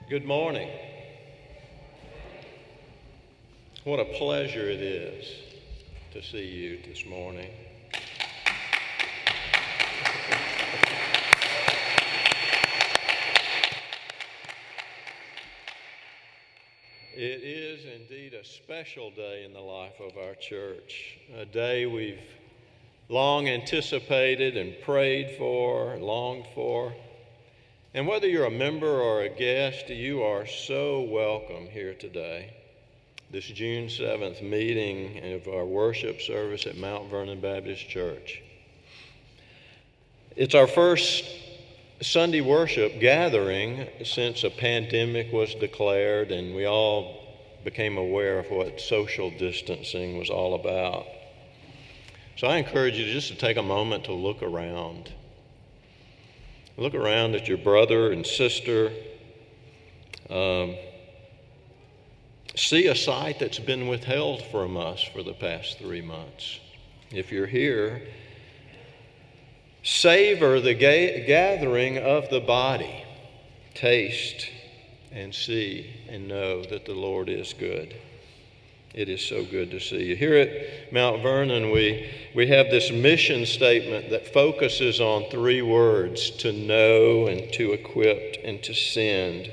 Good morning. What a pleasure it is to see you this morning. It is indeed a special day in the life of our church, a day we've long anticipated and prayed for, longed for. And whether you're a member or a guest, you are so welcome here today. This June 7th meeting of our worship service at Mount Vernon Baptist Church. It's our first Sunday worship gathering since a pandemic was declared and we all became aware of what social distancing was all about. So I encourage you just to take a moment to look around. Look around at your brother and sister. See a sight that's been withheld from us for the past 3 months. If you're here, savor the gathering of the body. Taste and see and know that the Lord is good. It is so good to see you. Here at Mount Vernon, we have this mission statement that focuses on 3 words: to know and to equip and to send.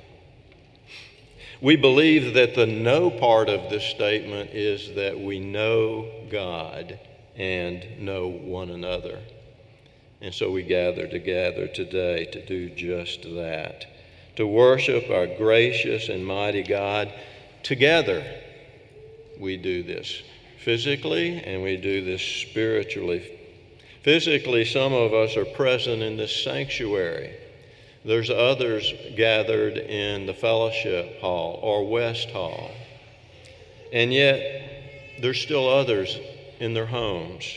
We believe that the know part of this statement is that we know God and know one another. And so we gather together today to do just that, to worship our gracious and mighty God together. We do this physically and we do this spiritually. Physically, some of us are present in this sanctuary. There's others gathered in the fellowship hall or West Hall. And yet, there's still others in their homes,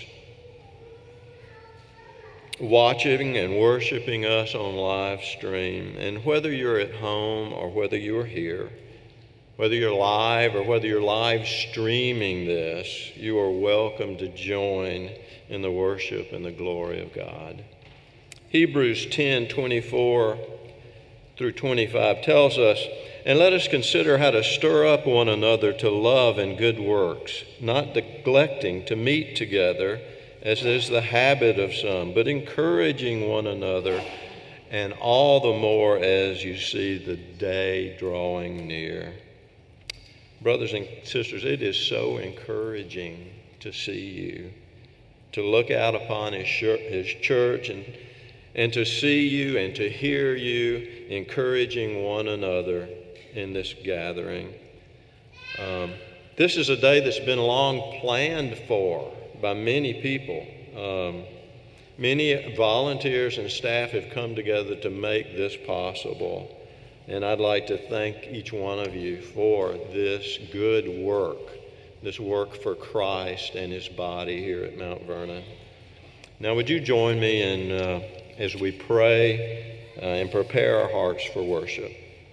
watching and worshiping us on live stream. And whether you're at home or whether you're here, whether you're live or whether you're live streaming this, you are welcome to join in the worship and the glory of God. Hebrews 10:24 through 25 tells us, "And let us consider how to stir up one another to love and good works, not neglecting to meet together, as is the habit of some, but encouraging one another, and all the more as you see the day drawing near." Brothers and sisters, it is so encouraging to see you, to look out upon His church and to see you and to hear you encouraging one another in this gathering. This is a day that's been long planned for by many people. Many volunteers and staff have come together to make this possible. And I'd like to thank each one of you for this good work, this work for Christ and His body here at Mount Vernon. Now, would you join me in as we pray and prepare our hearts for worship?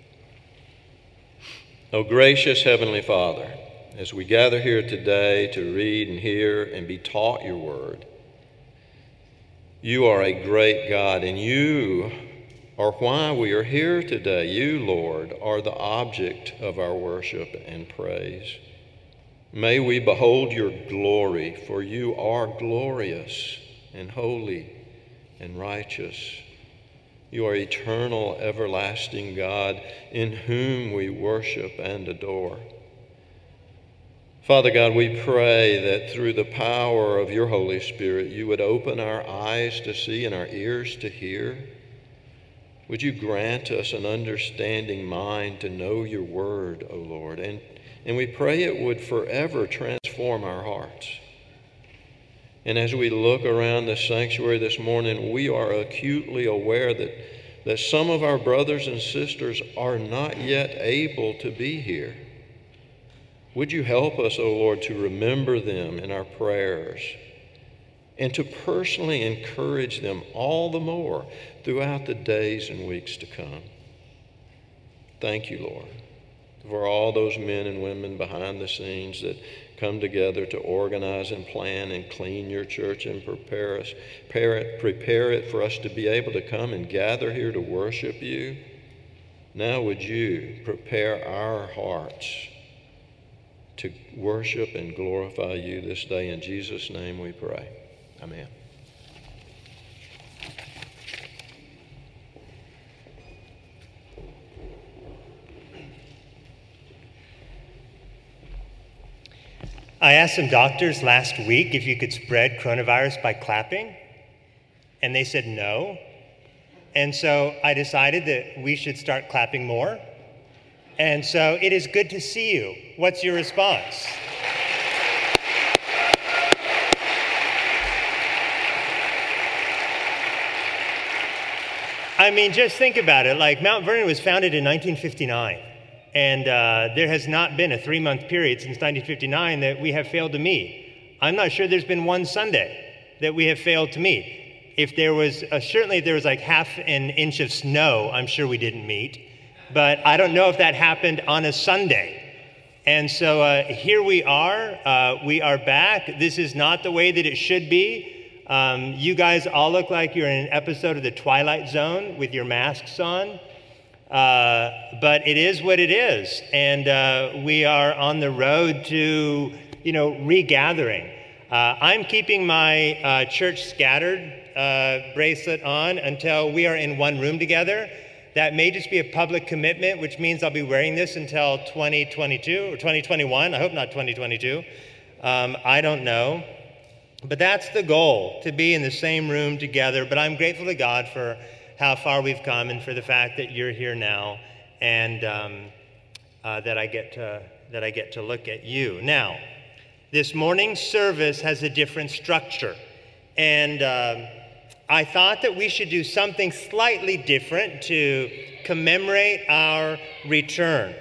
Oh, gracious Heavenly Father, as we gather here today to read and hear and be taught your word, you are a great God, and you are why we are here today. You, Lord, are the object of our worship and praise. May we behold your glory, for you are glorious and holy and righteous. You are eternal, everlasting God, in whom we worship and adore. Father God, we pray that through the power of your Holy Spirit, you would open our eyes to see and our ears to hear. Would you grant us an understanding mind to know your word, O Lord, and we pray it would forever transform our hearts. And as we look around the sanctuary this morning, we are acutely aware that some of our brothers and sisters are not yet able to be here. Would you help us, O Lord, to remember them in our prayers and to personally encourage them all the more throughout the days and weeks to come. Thank you, Lord, for all those men and women behind the scenes that come together to organize and plan and clean your church and prepare it for us to be able to come and gather here to worship you. Now would you prepare our hearts to worship and glorify you this day. In Jesus' name we pray. Amen. I asked some doctors last week if you could spread coronavirus by clapping, and they said no. And so I decided that we should start clapping more. And so it is good to see you. What's your response? I mean, just think about it. Like, Mount Vernon was founded in 1959. And there has not been a 3-month period since 1959 that we have failed to meet. I'm not sure there's been one Sunday that we have failed to meet. If there was, certainly if there was like half an inch of snow, I'm sure we didn't meet. But I don't know if that happened on a Sunday. And so here we are back. This is not the way that it should be. You guys all look like you're in an episode of The Twilight Zone with your masks on. But it is what it is, and we are on the road to, regathering. I'm keeping my church scattered bracelet on until we are in one room together. That may just be a public commitment, which means I'll be wearing this until 2022 or 2021. I hope not 2022. I don't know. But that's the goal, to be in the same room together. But I'm grateful to God for how far we've come and for the fact that you're here now, and that I get to look at you. Now, this morning's service has a different structure, and I thought that we should do something slightly different to commemorate our return.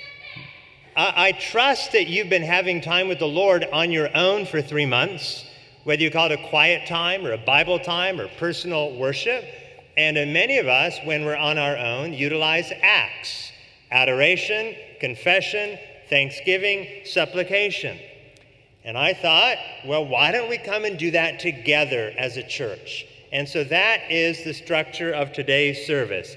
I trust that you've been having time with the Lord on your own for 3 months, whether you call it a quiet time or a Bible time or personal worship. And many of us, when we're on our own, utilize acts: adoration, confession, thanksgiving, supplication. And I thought, well, why don't we come and do that together as a church? And so that is the structure of today's service,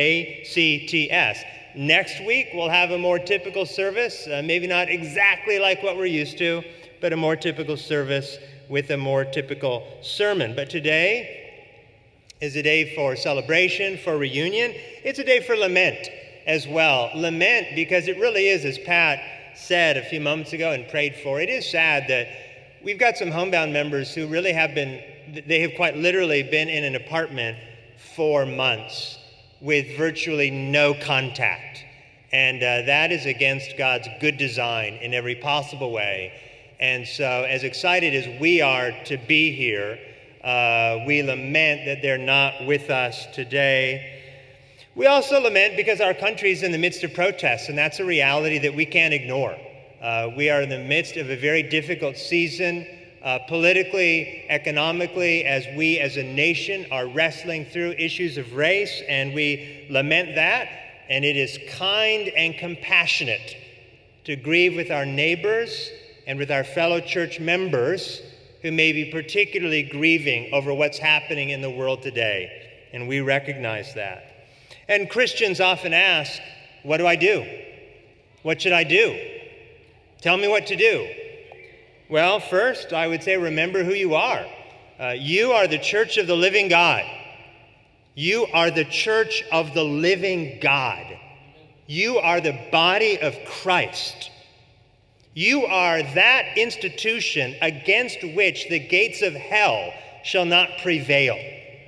ACTS. Next week, we'll have a more typical service, maybe not exactly like what we're used to, but a more typical service with a more typical sermon. But today is a day for celebration, for reunion. It's a day for lament as well. Lament because it really is, as Pat said a few moments ago and prayed for, it is sad that we've got some homebound members who really have quite literally been in an apartment for months with virtually no contact. And that is against God's good design in every possible way. And so as excited as we are to be here, we lament that they're not with us today. We also lament because our country is in the midst of protests, and that's a reality that we can't ignore. We are in the midst of a very difficult season, politically, economically, as we as a nation are wrestling through issues of race, and we lament that. And it is kind and compassionate to grieve with our neighbors and with our fellow church members who may be particularly grieving over what's happening in the world today. And we recognize that. And Christians often ask, what do I do? What should I do? Tell me what to do. Well, first, I would say remember who you are. You are the church of the living God. You are the church of the living God. You are the body of Christ. You are that institution against which the gates of hell shall not prevail.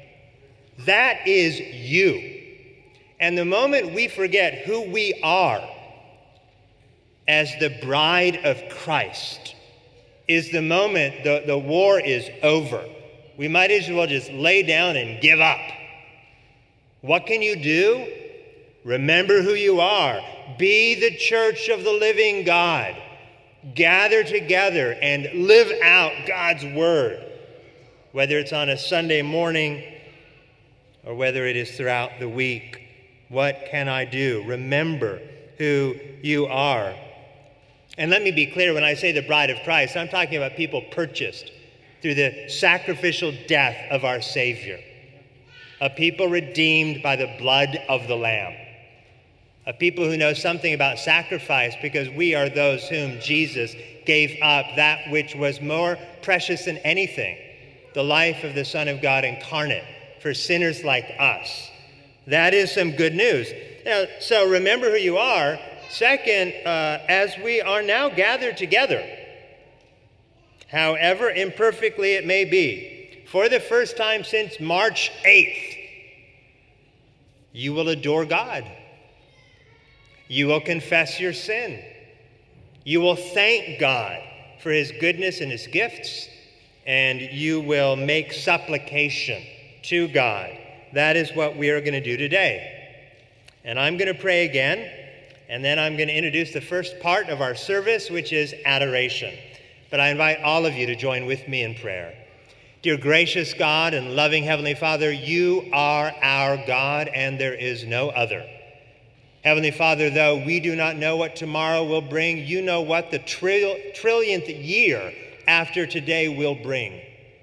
That is you. And the moment we forget who we are as the bride of Christ is the moment the war is over. We might as well just lay down and give up. What can you do? Remember who you are. Be the church of the living God. Gather together and live out God's word, whether it's on a Sunday morning or whether it is throughout the week. What can I do? Remember who you are. And let me be clear, when I say the bride of Christ, I'm talking about people purchased through the sacrificial death of our Savior, a people redeemed by the blood of the Lamb. a people who know something about sacrifice, because we are those whom Jesus gave up that which was more precious than anything, the life of the Son of God incarnate for sinners like us. That is some good news. Now, so remember who you are. Second, as we are now gathered together, however imperfectly it may be, for the first time since March 8th, you will adore God. You will confess your sin. You will thank God for his goodness and his gifts, and you will make supplication to God. That is what we are going to do today. And I'm going to pray again, and then I'm going to introduce the first part of our service, which is adoration. But I invite all of you to join with me in prayer. Dear gracious God and loving Heavenly Father, you are our God, and there is no other. Heavenly Father, though we do not know what tomorrow will bring, you know what the trillionth year after today will bring.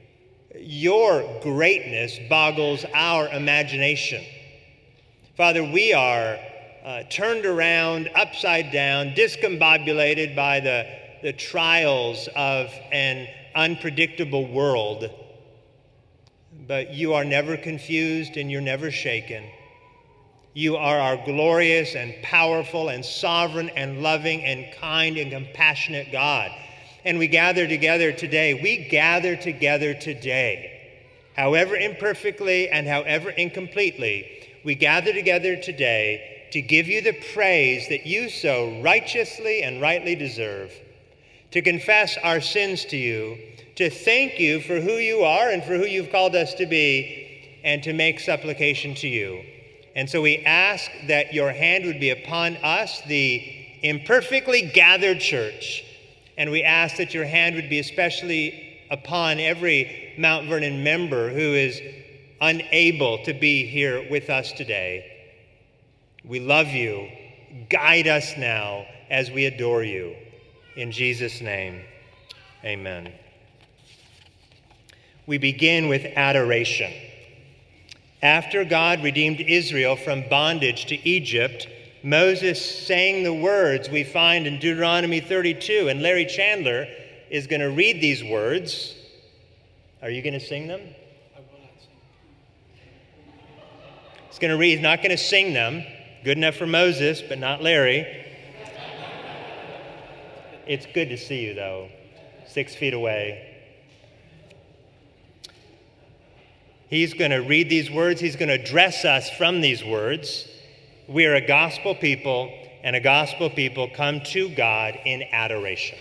Your greatness boggles our imagination. Father, we are turned around, upside down, discombobulated by the trials of an unpredictable world. But you are never confused and you're never shaken. You are our glorious and powerful and sovereign and loving and kind and compassionate God. And we gather together today. We gather together today. However imperfectly and however incompletely, we gather together today to give you the praise that you so righteously and rightly deserve, to confess our sins to you, to thank you for who you are and for who you've called us to be, and to make supplication to you. And so we ask that your hand would be upon us, the imperfectly gathered church, and we ask that your hand would be especially upon every Mount Vernon member who is unable to be here with us today. We love you. Guide us now as we adore you. In Jesus' name, amen. We begin with adoration. After God redeemed Israel from bondage to Egypt, Moses sang the words we find in Deuteronomy 32, and Larry Chandler is going to read these words. Are you going to sing them? I will not sing. He's going to read, he's not going to sing them. Good enough for Moses, but not Larry. It's good to see you, though, 6 feet away. He's going to read these words. He's going to address us from these words. We are a gospel people, and a gospel people come to God in adoration.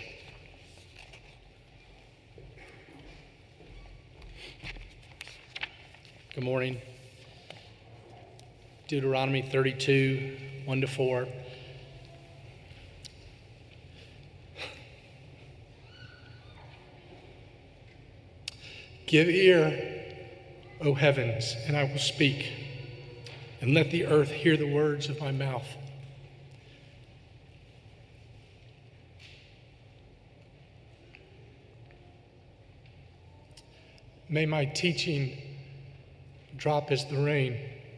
Good morning. Deuteronomy 32, 1-4. Give ear, O heavens, and I will speak, and let the earth hear the words of my mouth. May my teaching drop as the rain,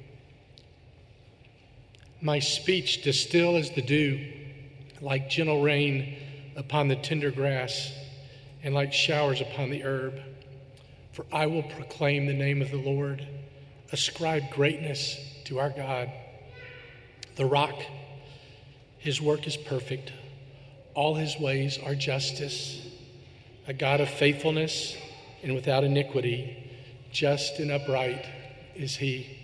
my speech distill as the dew, like gentle rain upon the tender grass, and like showers upon the herb. For I will proclaim the name of the Lord, ascribe greatness to our God. The rock, his work is perfect. All his ways are justice. A God of faithfulness and without iniquity, just and upright is he.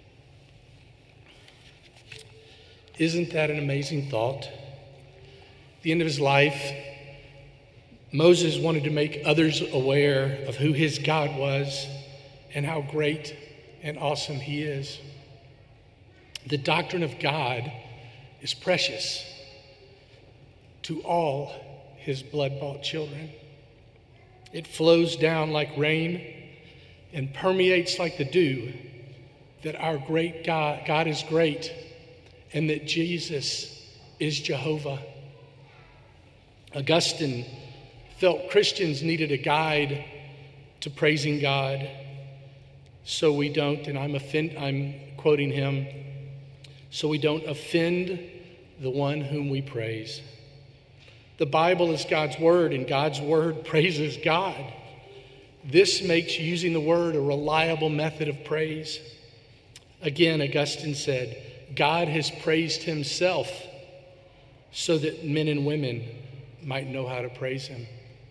Isn't that an amazing thought? At the end of his life, Moses wanted to make others aware of who his God was and how great and awesome he is. The doctrine of God is precious to all his blood-bought children. It flows down like rain and permeates like the dew that our great God is great, and that Jesus is Jehovah. Augustine felt Christians needed a guide to praising God, so we don't, and I'm quoting him, so we don't offend the one whom we praise. The Bible is God's word, and God's word praises God. This makes using the word a reliable method of praise. Again, Augustine said, God has praised himself so that men and women might know how to praise him.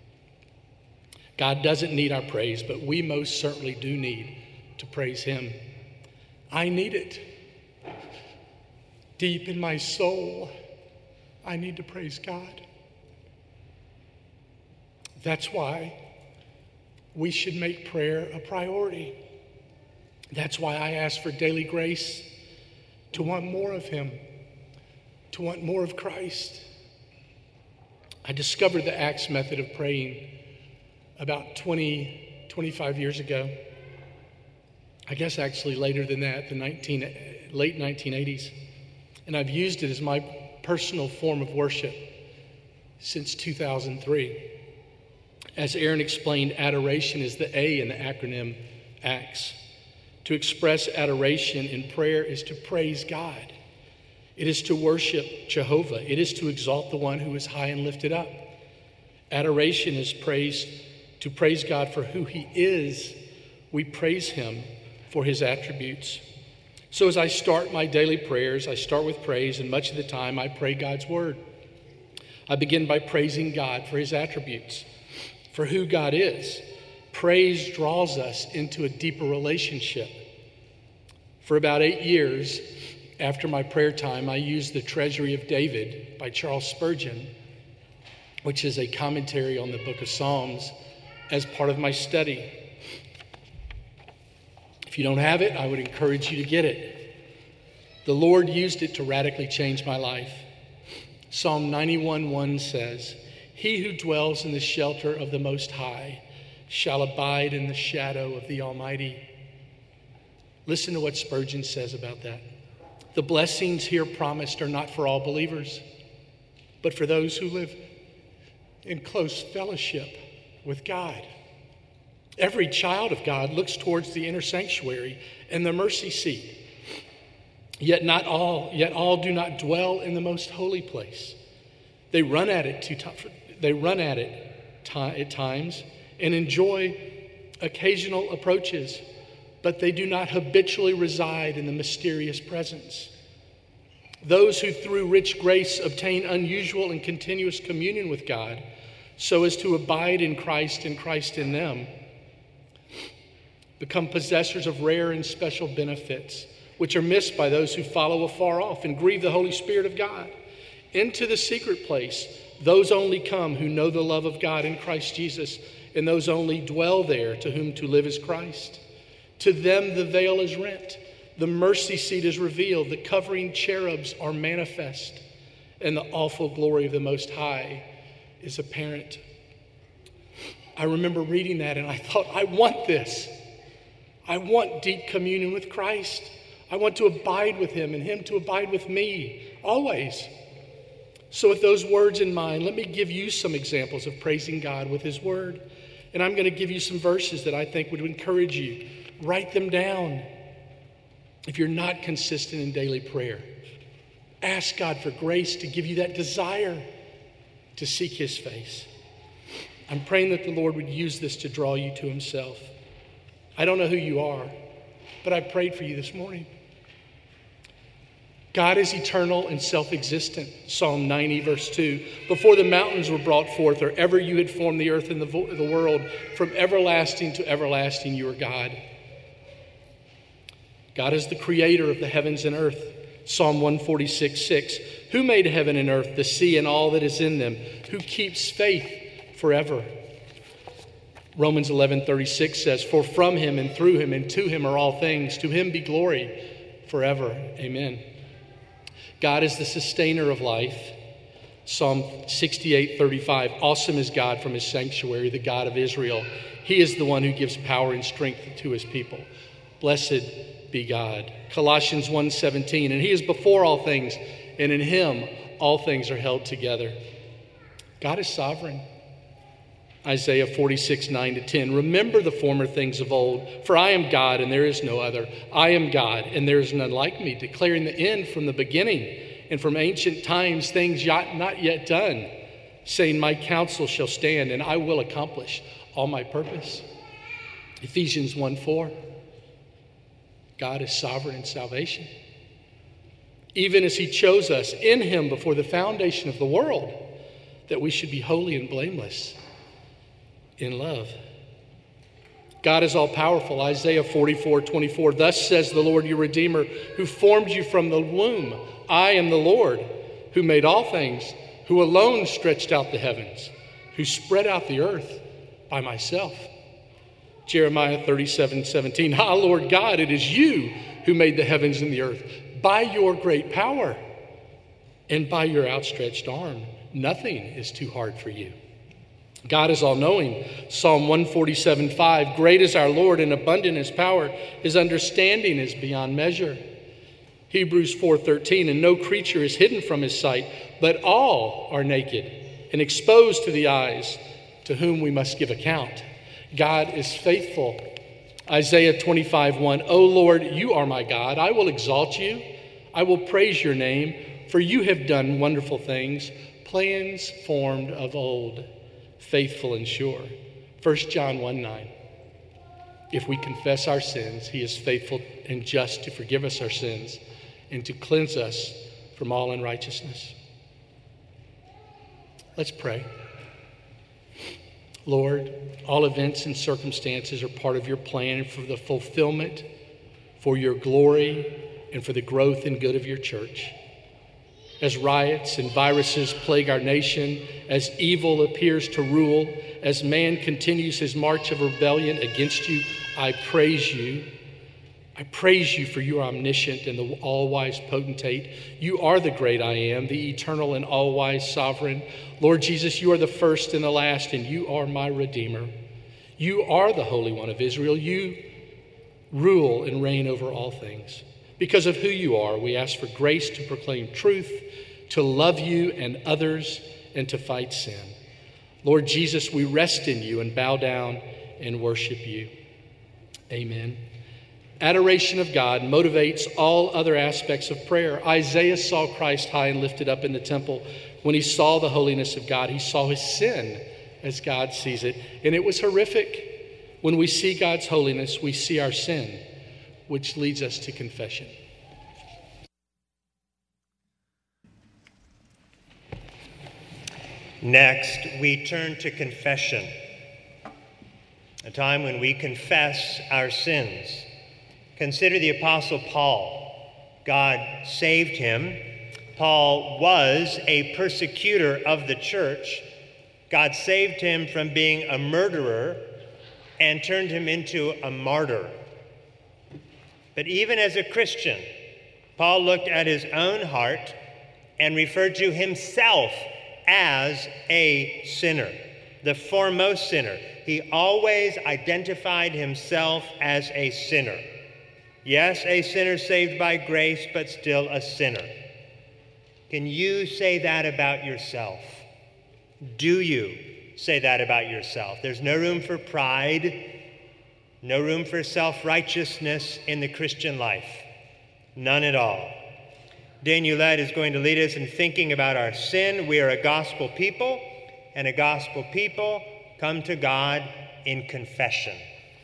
God doesn't need our praise, but we most certainly do need to praise him. I need it. Deep in my soul, I need to praise God. That's why we should make prayer a priority. That's why I ask for daily grace to want more of him, to want more of Christ. I discovered the Acts method of praying about 25 years ago. I guess actually later than that, the late 1980s. And I've used it as my personal form of worship since 2003. As Aaron explained, adoration is the A in the acronym ACTS. To express adoration in prayer is to praise God. It is to worship Jehovah. It is to exalt the one who is high and lifted up. Adoration is to praise God for who he is. We praise him for his attributes. So as I start my daily prayers, I start with praise, and much of the time I pray God's word. I begin by praising God for his attributes, for who God is. Praise draws us into a deeper relationship. For about 8 years after my prayer time, I used The Treasury of David by Charles Spurgeon, which is a commentary on the book of Psalms, as part of my study. If you don't have it, I would encourage you to get it. The Lord used it to radically change my life. Psalm 91:1 says, "He who dwells in the shelter of the Most High shall abide in the shadow of the Almighty." Listen to what Spurgeon says about that. The blessings here promised are not for all believers, but for those who live in close fellowship with God. Every child of God looks towards the inner sanctuary and the mercy seat. Yet all do not dwell in the most holy place. They run at it at times and enjoy occasional approaches, but they do not habitually reside in the mysterious presence. Those who through rich grace obtain unusual and continuous communion with God, so as to abide in Christ and Christ in them, become possessors of rare and special benefits, which are missed by those who follow afar off and grieve the Holy Spirit of God. Into the secret place, those only come who know the love of God in Christ Jesus, and those only dwell there to whom to live is Christ. To them the veil is rent, the mercy seat is revealed, the covering cherubs are manifest, and the awful glory of the Most High is apparent. I remember reading that and I thought, I want this. I want deep communion with Christ. I want to abide with him and him to abide with me always. So with those words in mind, let me give you some examples of praising God with his word. And I'm going to give you some verses that I think would encourage you. Write them down. If you're not consistent in daily prayer, ask God for grace to give you that desire to seek his face. I'm praying that the Lord would use this to draw you to himself. I don't know who you are, but I prayed for you this morning. God is eternal and self-existent. Psalm 90, verse 2. Before the mountains were brought forth, or ever you had formed the earth and the world, from everlasting to everlasting you are God. God is the creator of the heavens and earth. Psalm 146:6. Who made heaven and earth, the sea and all that is in them? Who keeps faith forever? Romans 11:36 says, for from him and through him and to him are all things. To him be glory forever. Amen. God is the sustainer of life. Psalm 68:35. Awesome is God from his sanctuary, the God of Israel. He is the one who gives power and strength to his people. Blessed be God. Colossians 1:17. And he is before all things, and in him all things are held together. God is sovereign. Isaiah 46, 9-10. Remember the former things of old, for I am God and there is no other. I am God and there is none like me, declaring the end from the beginning and from ancient times things not yet done, saying my counsel shall stand and I will accomplish all my purpose. Ephesians 1:4. God is sovereign in salvation. Even as he chose us in him before the foundation of the world, that we should be holy and blameless in love. God is all powerful. Isaiah 44:24. Thus says the Lord your Redeemer, who formed you from the womb. I am the Lord, who made all things, who alone stretched out the heavens, who spread out the earth by myself. Jeremiah 37:17. Ah, Lord God, it is you who made the heavens and the earth. By your great power and by your outstretched arm, nothing is too hard for you. God is all-knowing. Psalm 147:5. Great is our Lord and abundant his power. His understanding is beyond measure. Hebrews 4:13. And no creature is hidden from his sight, but all are naked and exposed to the eyes, to whom we must give account. God is faithful. Isaiah 25:1. O Lord, you are my God. I will exalt you. I will praise your name, for you have done wonderful things, plans formed of old, faithful and sure. 1 John 1:9. If we confess our sins, he is faithful and just to forgive us our sins and to cleanse us from all unrighteousness. Let's pray. Lord, all events and circumstances are part of your plan for the fulfillment, for your glory, and for the growth and good of your church. As riots and viruses plague our nation, as evil appears to rule, as man continues his march of rebellion against you, I praise you. I praise you for your omniscient and the all-wise potentate. You are the great I am, the eternal and all-wise sovereign. Lord Jesus, you are the first and the last, and you are my Redeemer. You are the Holy One of Israel. You rule and reign over all things. Because of who you are, we ask for grace to proclaim truth, to love you and others, and to fight sin. Lord Jesus, we rest in you and bow down and worship you. Amen. Adoration of God motivates all other aspects of prayer. Isaiah saw Christ high and lifted up in the temple. When he saw the holiness of God, he saw his sin as God sees it. And it was horrific. When we see God's holiness, we see our sin, which leads us to confession. Next, we turn to confession, a time when we confess our sins. Consider the Apostle Paul. God saved him. Paul was a persecutor of the church. God saved him from being a murderer and turned him into a martyr. But even as a Christian, Paul looked at his own heart and referred to himself as a sinner, the foremost sinner. He always identified himself as a sinner. Yes, a sinner saved by grace, but still a sinner. Can you say that about yourself? Do you say that about yourself? There's no room for pride, no room for self-righteousness in the Christian life. None at all. Daniel Led is going to lead us in thinking about our sin. We are a gospel people, and a gospel people come to God in confession.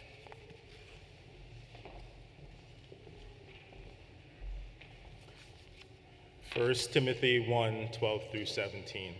1 Timothy 1:12-17.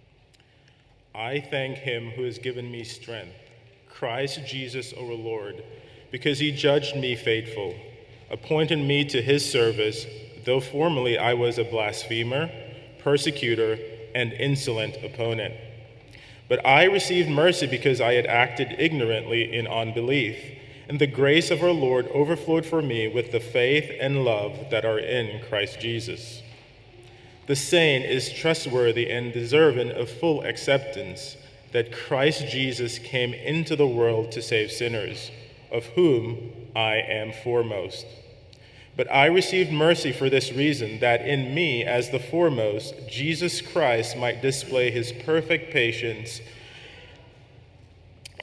I thank him who has given me strength, Christ Jesus our Lord, because he judged me faithful, appointed me to his service, though formerly I was a blasphemer, persecutor, and insolent opponent. But I received mercy because I had acted ignorantly in unbelief, and the grace of our Lord overflowed for me with the faith and love that are in Christ Jesus. The saying is trustworthy and deserving of full acceptance, that Christ Jesus came into the world to save sinners, of whom I am foremost. But I received mercy for this reason, that in me, as the foremost, Jesus Christ might display his perfect patience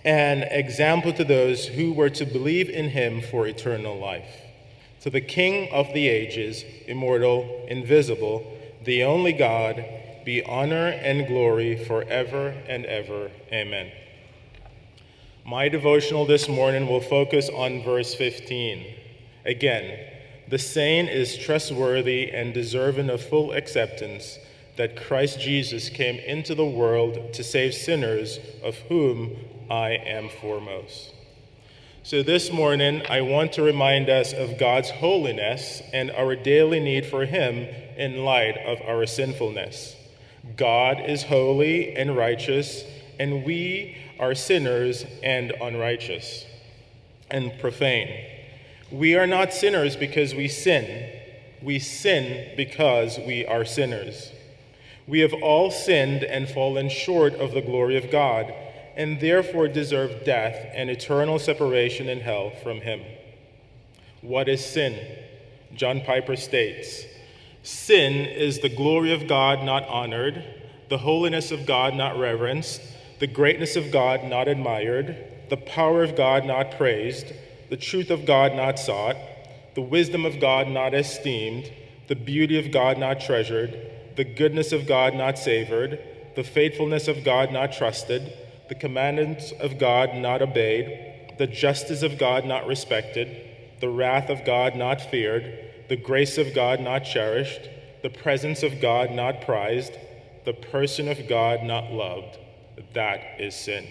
an example to those who were to believe in him for eternal life. To the King of the ages, immortal, invisible, the only God, be honor and glory forever and ever. Amen. My devotional this morning will focus on verse 15. Again, the saying is trustworthy and deserving of full acceptance that Christ Jesus came into the world to save sinners, of whom I am foremost. So this morning, I want to remind us of God's holiness and our daily need for him in light of our sinfulness. God is holy and righteous, and we are sinners and unrighteous and profane. We are not sinners because we sin. We sin because we are sinners. We have all sinned and fallen short of the glory of God, and therefore deserve death and eternal separation in hell from him. What is sin? John Piper states, "Sin is the glory of God not honored, the holiness of God not reverenced, the greatness of God not admired, the power of God not praised, the truth of God not sought, the wisdom of God not esteemed, the beauty of God not treasured, the goodness of God not savored, the faithfulness of God not trusted, the commandments of God not obeyed, the justice of God not respected, the wrath of God not feared, the grace of God not cherished, the presence of God not prized, the person of God not loved." That is sin.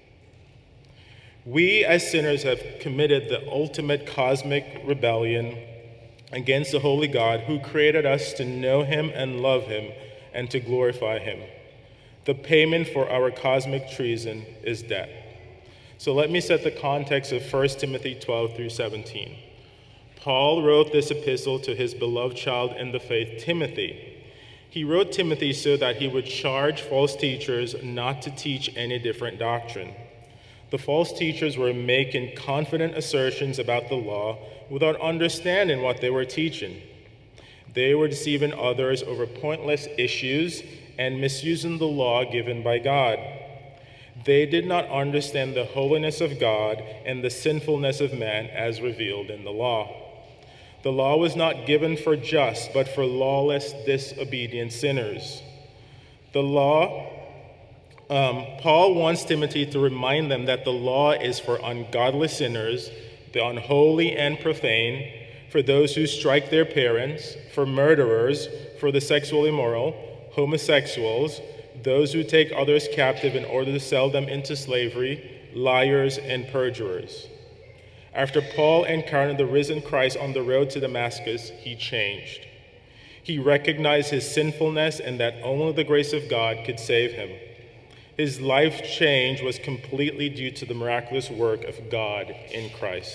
We as sinners have committed the ultimate cosmic rebellion against the holy God who created us to know him and love him and to glorify him. The payment for our cosmic treason is death. So let me set the context of 1 Timothy 12 through 17. Paul wrote this epistle to his beloved child in the faith, Timothy. He wrote Timothy so that he would charge false teachers not to teach any different doctrine. The false teachers were making confident assertions about the law without understanding what they were teaching. They were deceiving others over pointless issues and misusing the law given by God. They did not understand the holiness of God and the sinfulness of man as revealed in the law. The law was not given for just, but for lawless, disobedient sinners. Paul wants Timothy to remind them that the law is for ungodly sinners, the unholy and profane, for those who strike their parents, for murderers, for the sexually immoral, homosexuals, those who take others captive in order to sell them into slavery, liars, and perjurers. After Paul encountered the risen Christ on the road to Damascus, he changed. He recognized his sinfulness and that only the grace of God could save him. His life change was completely due to the miraculous work of God in Christ.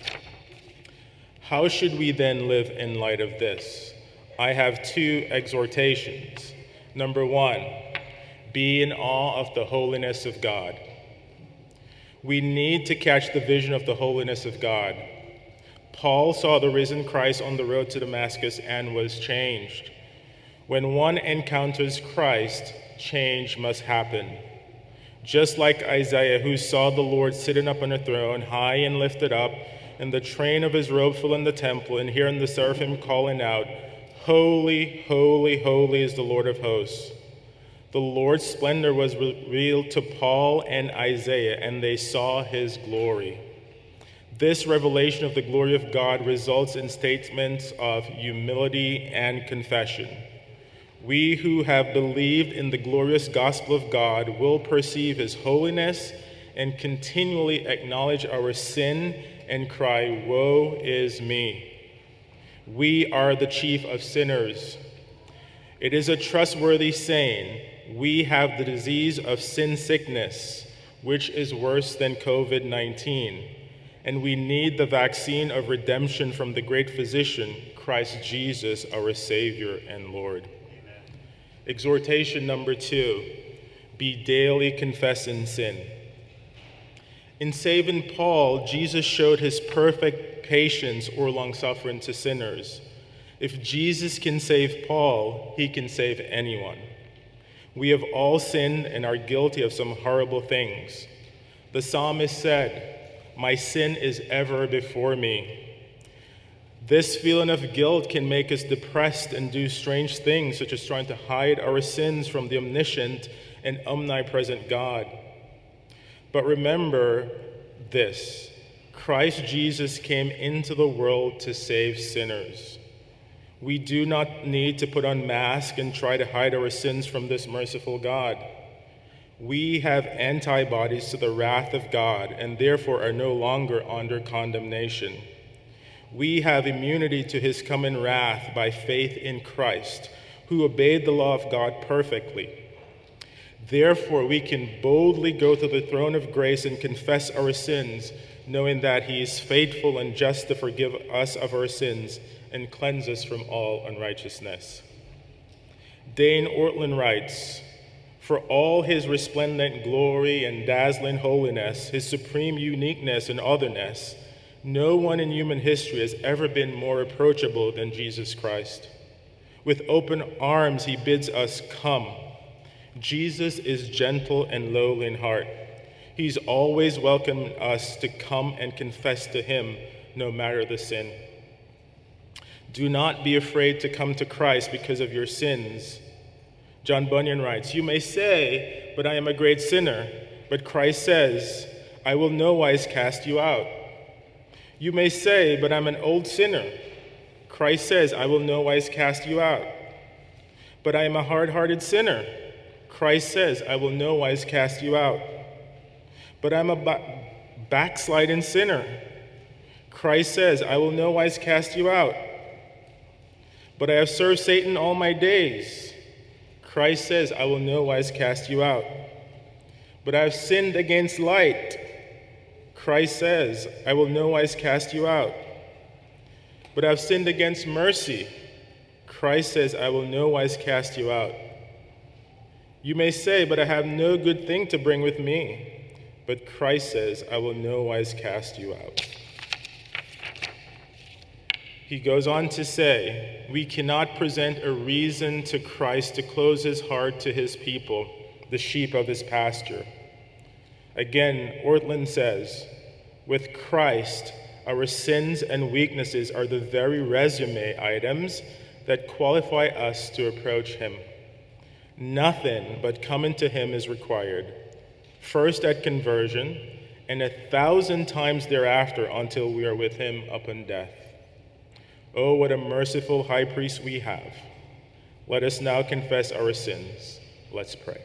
How should we then live in light of this? I have two exhortations. Number one, be in awe of the holiness of God. We need to catch the vision of the holiness of God. Paul saw the risen Christ on the road to Damascus and was changed. When one encounters Christ, change must happen. Just like Isaiah, who saw the Lord sitting up on a throne, high and lifted up, and the train of his robe filling the temple, and hearing the seraphim calling out, "Holy, holy, holy is the Lord of hosts." The Lord's splendor was revealed to Paul and Isaiah, and they saw his glory. This revelation of the glory of God results in statements of humility and confession. We who have believed in the glorious gospel of God will perceive his holiness and continually acknowledge our sin and cry, "Woe is me." We are the chief of sinners. It is a trustworthy saying, we have the disease of sin sickness, which is worse than COVID-19, and we need the vaccine of redemption from the great physician, Christ Jesus, our Savior and Lord. Amen. Exhortation number 2, be daily confessing sin. In saving Paul, Jesus showed his perfect patience or long-suffering to sinners. If Jesus can save Paul, he can save anyone. We have all sinned and are guilty of some horrible things. The psalmist said, "My sin is ever before me." This feeling of guilt can make us depressed and do strange things, such as trying to hide our sins from the omniscient and omnipresent God. But remember this: Christ Jesus came into the world to save sinners. We do not need to put on masks and try to hide our sins from this merciful God. We have antibodies to the wrath of God and therefore are no longer under condemnation. We have immunity to his coming wrath by faith in Christ, who obeyed the law of God perfectly. Therefore, we can boldly go to the throne of grace and confess our sins, knowing that he is faithful and just to forgive us of our sins and cleanse us from all unrighteousness. Dane Ortlund writes, "For all his resplendent glory and dazzling holiness, his supreme uniqueness and otherness, no one in human history has ever been more approachable than Jesus Christ. With open arms, he bids us come. Jesus is gentle and lowly in heart. He's always welcomed us to come and confess to him, no matter the sin. Do not be afraid to come to Christ because of your sins." John Bunyan writes, "You may say, 'But I am a great sinner,' but Christ says, 'I will nowise cast you out.' You may say, 'But I'm an old sinner.' Christ says, 'I will nowise cast you out.' But I am a hard-hearted sinner. Christ says, 'I will nowise cast you out.' But I'm a backsliding sinner. Christ says, 'I will nowise cast you out.' But I have served Satan all my days. Christ says, 'I will nowise cast you out.' But I have sinned against light. Christ says, 'I will nowise cast you out.' But I have sinned against mercy. Christ says, 'I will nowise cast you out.' You may say, 'But I have no good thing to bring with me.' But Christ says, 'I will nowise cast you out.'" He goes on to say, "We cannot present a reason to Christ to close his heart to his people, the sheep of his pasture." Again, Ortlund says, "With Christ, our sins and weaknesses are the very resume items that qualify us to approach him. Nothing but coming to him is required, first at conversion, and 1,000 times thereafter until we are with him upon death. Oh, what a merciful high priest we have. Let us now confess our sins. Let's pray.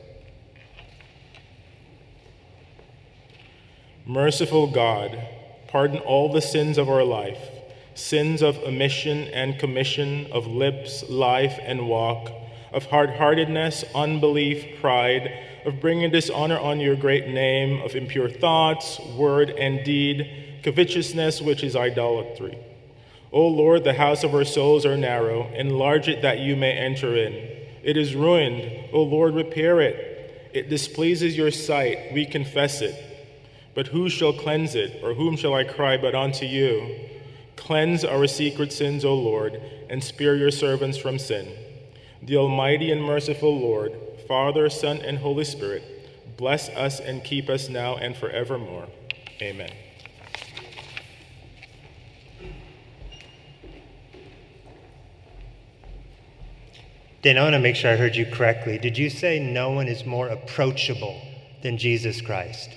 Merciful God, pardon all the sins of our life, sins of omission and commission, of lips, life, and walk, of hard-heartedness, unbelief, pride, of bringing dishonor on your great name, of impure thoughts, word, and deed, covetousness, which is idolatry. O Lord, the house of our souls are narrow. Enlarge it that you may enter in. It is ruined. O Lord, repair it. It displeases your sight. We confess it. But who shall cleanse it, or whom shall I cry but unto you? Cleanse our secret sins, O Lord, and spare your servants from sin. The Almighty and merciful Lord, Father, Son, and Holy Spirit, bless us and keep us now and forevermore. Amen. Dan, I want to make sure I heard you correctly. Did you say no one is more approachable than Jesus Christ?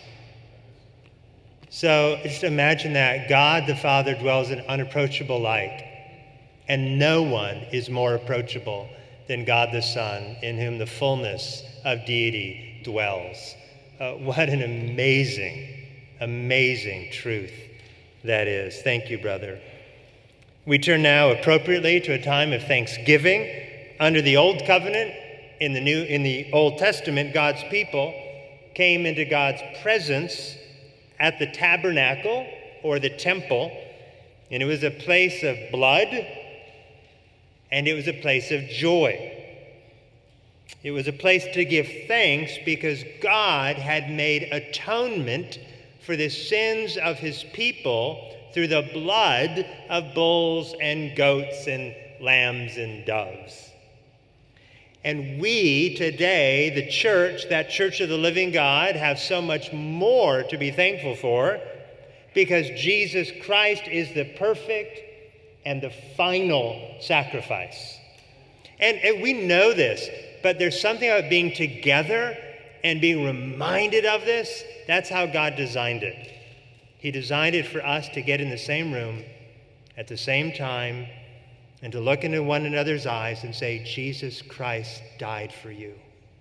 So just imagine that God the Father dwells in unapproachable light, and no one is more approachable than God the Son, in whom the fullness of deity dwells. What an amazing, amazing truth that is. Thank you, brother. We turn now appropriately to a time of thanksgiving. Under the Old Covenant, in the Old Testament, God's people came into God's presence at the tabernacle or the temple, and it was a place of blood, and it was a place of joy. It was a place to give thanks because God had made atonement for the sins of his people through the blood of bulls and goats and lambs and doves. And we today, the church, that church of the living God, have so much more to be thankful for because Jesus Christ is the perfect and the final sacrifice. And we know this, but there's something about being together and being reminded of this. That's how God designed it. He designed it for us to get in the same room at the same time and to look into one another's eyes and say, Jesus Christ died for you.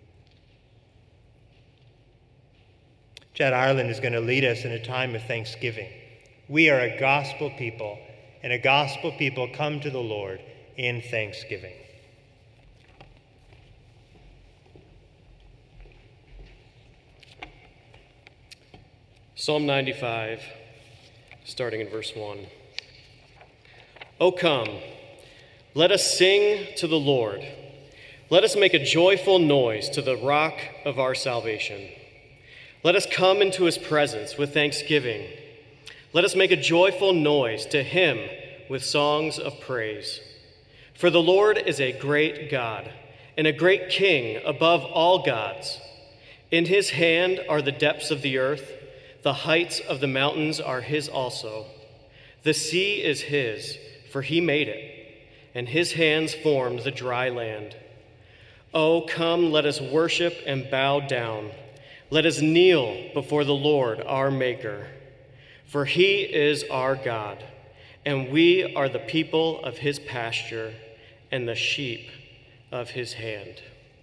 Chad Ireland is going to lead us in a time of thanksgiving. We are a gospel people, and a gospel people come to the Lord in thanksgiving. Psalm 95, starting in verse 1. O come, let us sing to the Lord. Let us make a joyful noise to the rock of our salvation. Let us come into his presence with thanksgiving. Let us make a joyful noise to him with songs of praise. For the Lord is a great God and a great King above all gods. In his hand are the depths of the earth. The heights of the mountains are his also. The sea is his, for he made it, and his hands formed the dry land. Oh, come, let us worship and bow down. Let us kneel before the Lord, our Maker. For he is our God, and we are the people of his pasture and the sheep of his hand.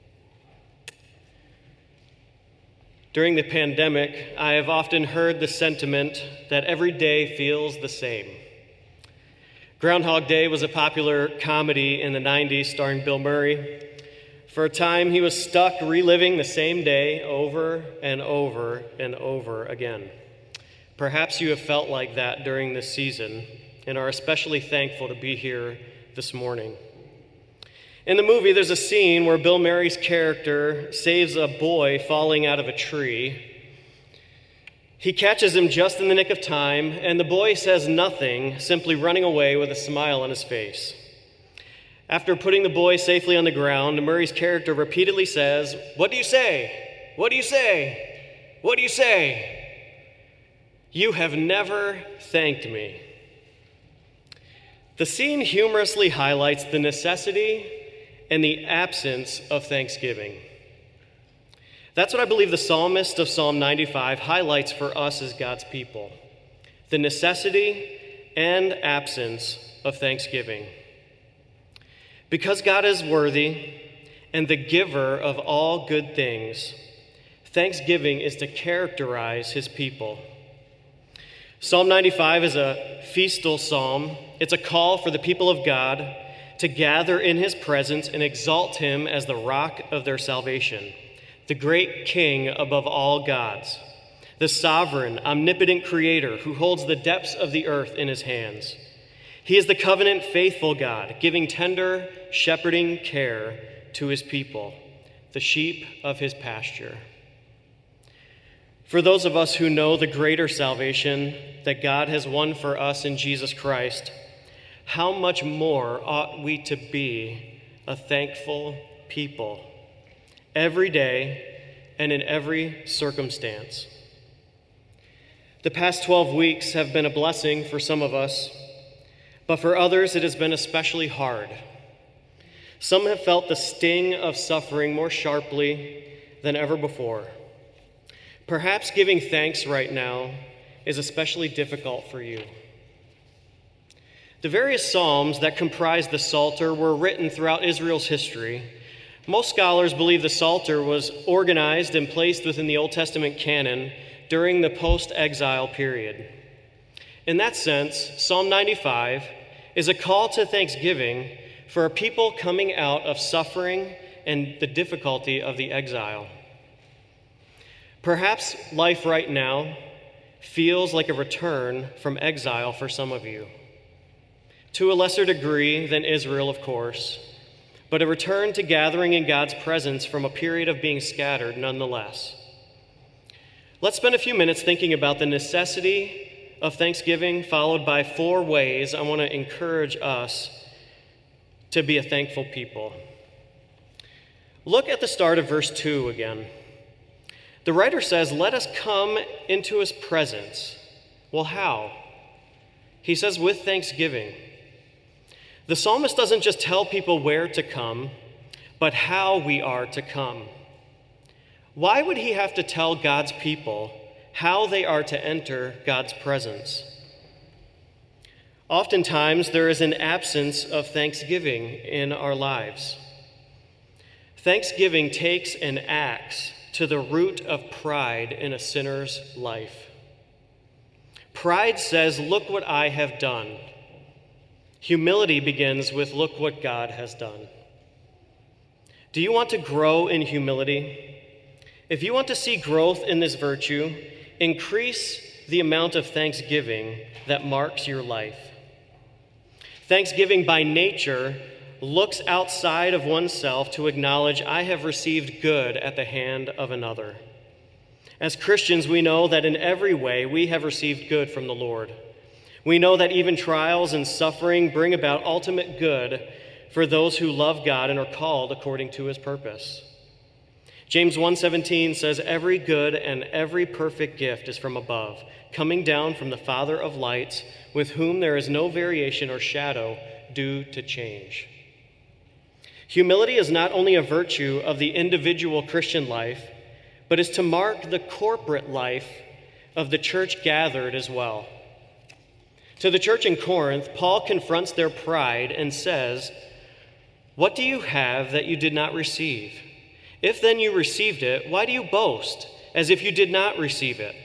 During the pandemic, I have often heard the sentiment that every day feels the same. Groundhog Day was a popular comedy in the 90s starring Bill Murray. For a time, he was stuck reliving the same day over and over and over again. Perhaps you have felt like that during this season and are especially thankful to be here this morning. In the movie, there's a scene where Bill Murray's character saves a boy falling out of a tree. He catches him just in the nick of time, and the boy says nothing, simply running away with a smile on his face. After putting the boy safely on the ground, Murray's character repeatedly says, "What do you say? What do you say? What do you say? You have never thanked me." The scene humorously highlights the necessity and the absence of thanksgiving. That's what I believe the psalmist of Psalm 95 highlights for us as God's people: the necessity and absence of thanksgiving. Because God is worthy and the giver of all good things, thanksgiving is to characterize his people. Psalm 95 is a feastal psalm. It's a call for the people of God to gather in his presence and exalt him as the rock of their salvation, the great King above all gods, the sovereign, omnipotent creator who holds the depths of the earth in his hands. He is the covenant faithful God, giving tender, shepherding care to his people, the sheep of his pasture. For those of us who know the greater salvation that God has won for us in Jesus Christ, how much more ought we to be a thankful people every day and in every circumstance? The past 12 weeks have been a blessing for some of us, but for others it has been especially hard. Some have felt the sting of suffering more sharply than ever before. Perhaps giving thanks right now is especially difficult for you. The various psalms that comprise the Psalter were written throughout Israel's history. Most scholars believe the Psalter was organized and placed within the Old Testament canon during the post-exile period. In that sense, Psalm 95 is a call to thanksgiving for a people coming out of suffering and the difficulty of the exile. Perhaps life right now feels like a return from exile for some of you. To a lesser degree than Israel, of course, but a return to gathering in God's presence from a period of being scattered nonetheless. Let's spend a few minutes thinking about the necessity of thanksgiving, followed by 4 ways I want to encourage us to be a thankful people. Look at the start of verse 2 again. The writer says, "Let us come into his presence." Well, how? He says, with thanksgiving. The psalmist doesn't just tell people where to come, but how we are to come. Why would he have to tell God's people how they are to enter God's presence? Oftentimes, there is an absence of thanksgiving in our lives. Thanksgiving takes an axe to the root of pride in a sinner's life. Pride says, "Look what I have done." Humility begins with, "Look what God has done." Do you want to grow in humility? If you want to see growth in this virtue, increase the amount of thanksgiving that marks your life. Thanksgiving by nature looks outside of oneself to acknowledge, I have received good at the hand of another. As Christians, we know that in every way we have received good from the Lord. We know that even trials and suffering bring about ultimate good for those who love God and are called according to his purpose. James 1:17 says, "Every good and every perfect gift is from above, coming down from the Father of lights, with whom there is no variation or shadow due to change." Humility is not only a virtue of the individual Christian life, but is to mark the corporate life of the church gathered as well. To the church in Corinth, Paul confronts their pride and says, "What do you have that you did not receive? If then you received it, why do you boast as if you did not receive it?"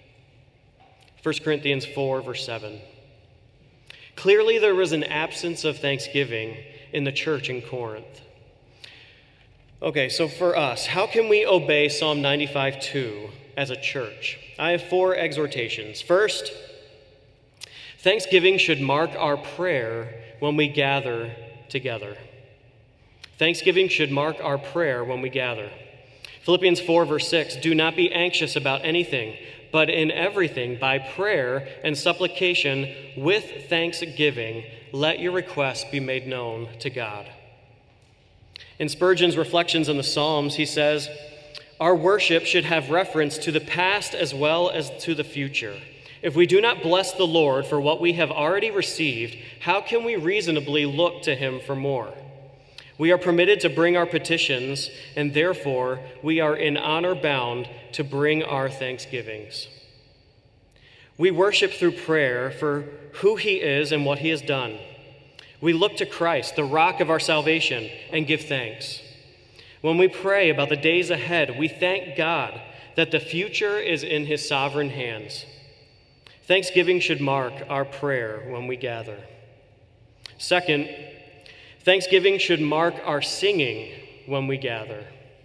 1 Corinthians 4, verse 7. Clearly, there was an absence of thanksgiving in the church in Corinth. Okay, so for us, how can we obey Psalm 95:2 as a church? I have 4 exhortations. First, thanksgiving should mark our prayer when we gather together. Thanksgiving should mark our prayer when we gather. Philippians 4, verse 6, "Do not be anxious about anything, but in everything, by prayer and supplication, with thanksgiving, let your requests be made known to God." In Spurgeon's reflections on the Psalms, he says, "Our worship should have reference to the past as well as to the future. If we do not bless the Lord for what we have already received, how can we reasonably look to him for more? We are permitted to bring our petitions, and therefore we are in honor bound to bring our thanksgivings." We worship through prayer for who he is and what he has done. We look to Christ, the rock of our salvation, and give thanks. When we pray about the days ahead, we thank God that the future is in his sovereign hands. Thanksgiving should mark our prayer when we gather. Second, thanksgiving should mark our singing when we gather.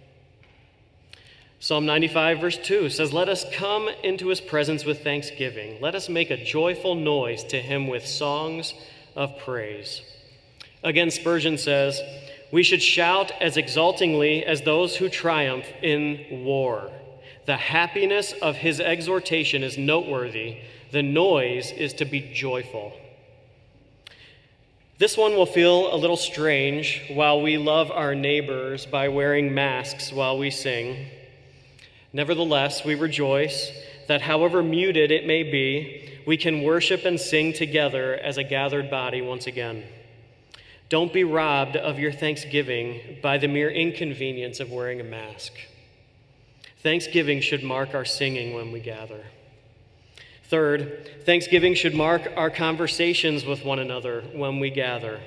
Psalm 95, verse 2 says, "Let us come into his presence with thanksgiving. Let us make a joyful noise to him with songs of praise." Again, Spurgeon says, "We should shout as exultingly as those who triumph in war. The happiness of his exhortation is noteworthy. The noise is to be joyful." This one will feel a little strange while we love our neighbors by wearing masks while we sing. Nevertheless, we rejoice that however muted it may be, we can worship and sing together as a gathered body once again. Don't be robbed of your thanksgiving by the mere inconvenience of wearing a mask. Thanksgiving should mark our singing when we gather. Third, thanksgiving should mark our conversations with one another when we gather.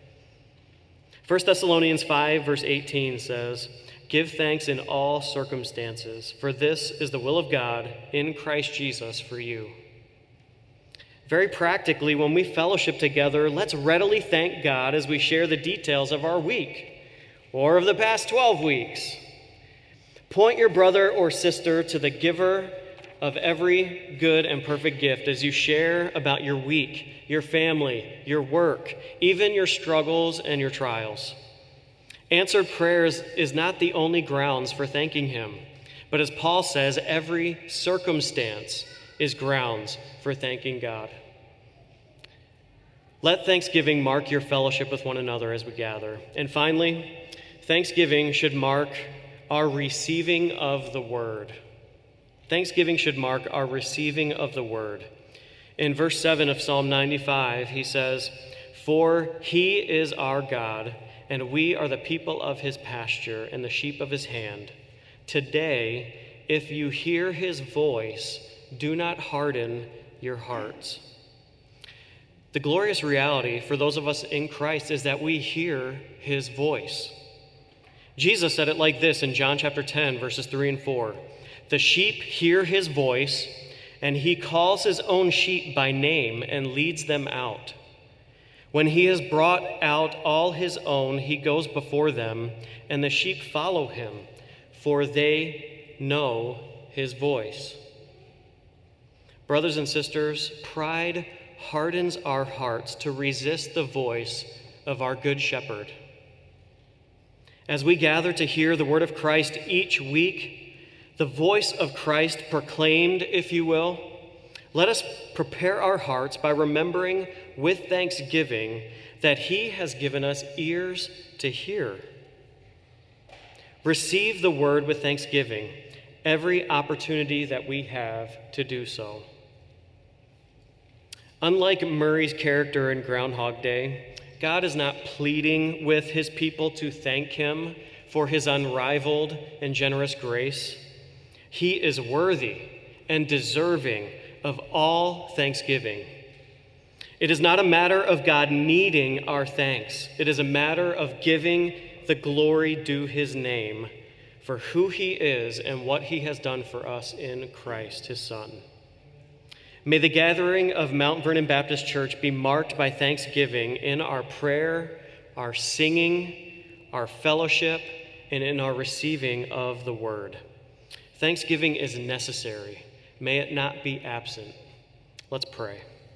1 Thessalonians 5, verse 18 says, "Give thanks in all circumstances, for this is the will of God in Christ Jesus for you." Very practically, when we fellowship together, let's readily thank God as we share the details of our week or of the past 12 weeks. Point your brother or sister to the giver of every good and perfect gift as you share about your week, your family, your work, even your struggles and your trials. Answered prayers is not the only grounds for thanking him, but as Paul says, every circumstance is grounds for thanking God. Let thanksgiving mark your fellowship with one another as we gather. And finally, Thanksgiving should mark our receiving of the word. Thanksgiving should mark our receiving of the word. In verse 7 of Psalm 95, he says, "For he is our God, and we are the people of his pasture and the sheep of his hand. Today, if you hear his voice, do not harden your hearts." The glorious reality for those of us in Christ is that we hear his voice. Jesus said it like this in John chapter 10, verses 3 and 4. "The sheep hear his voice, and he calls his own sheep by name and leads them out. When he has brought out all his own, he goes before them, and the sheep follow him, for they know his voice." Brothers and sisters, pride hardens our hearts to resist the voice of our good shepherd. As we gather to hear the word of Christ each week, the voice of Christ proclaimed, if you will, let us prepare our hearts by remembering with thanksgiving that he has given us ears to hear. Receive the word with thanksgiving every opportunity that we have to do so. Unlike Murray's character in Groundhog Day, God is not pleading with his people to thank him for his unrivaled and generous grace. He is worthy and deserving of all thanksgiving. It is not a matter of God needing our thanks. It is a matter of giving the glory due his name for who he is and what he has done for us in Christ, his Son. May the gathering of Mount Vernon Baptist Church be marked by thanksgiving in our prayer, our singing, our fellowship, and in our receiving of the word. Thanksgiving is necessary. May it not be absent. Let's pray.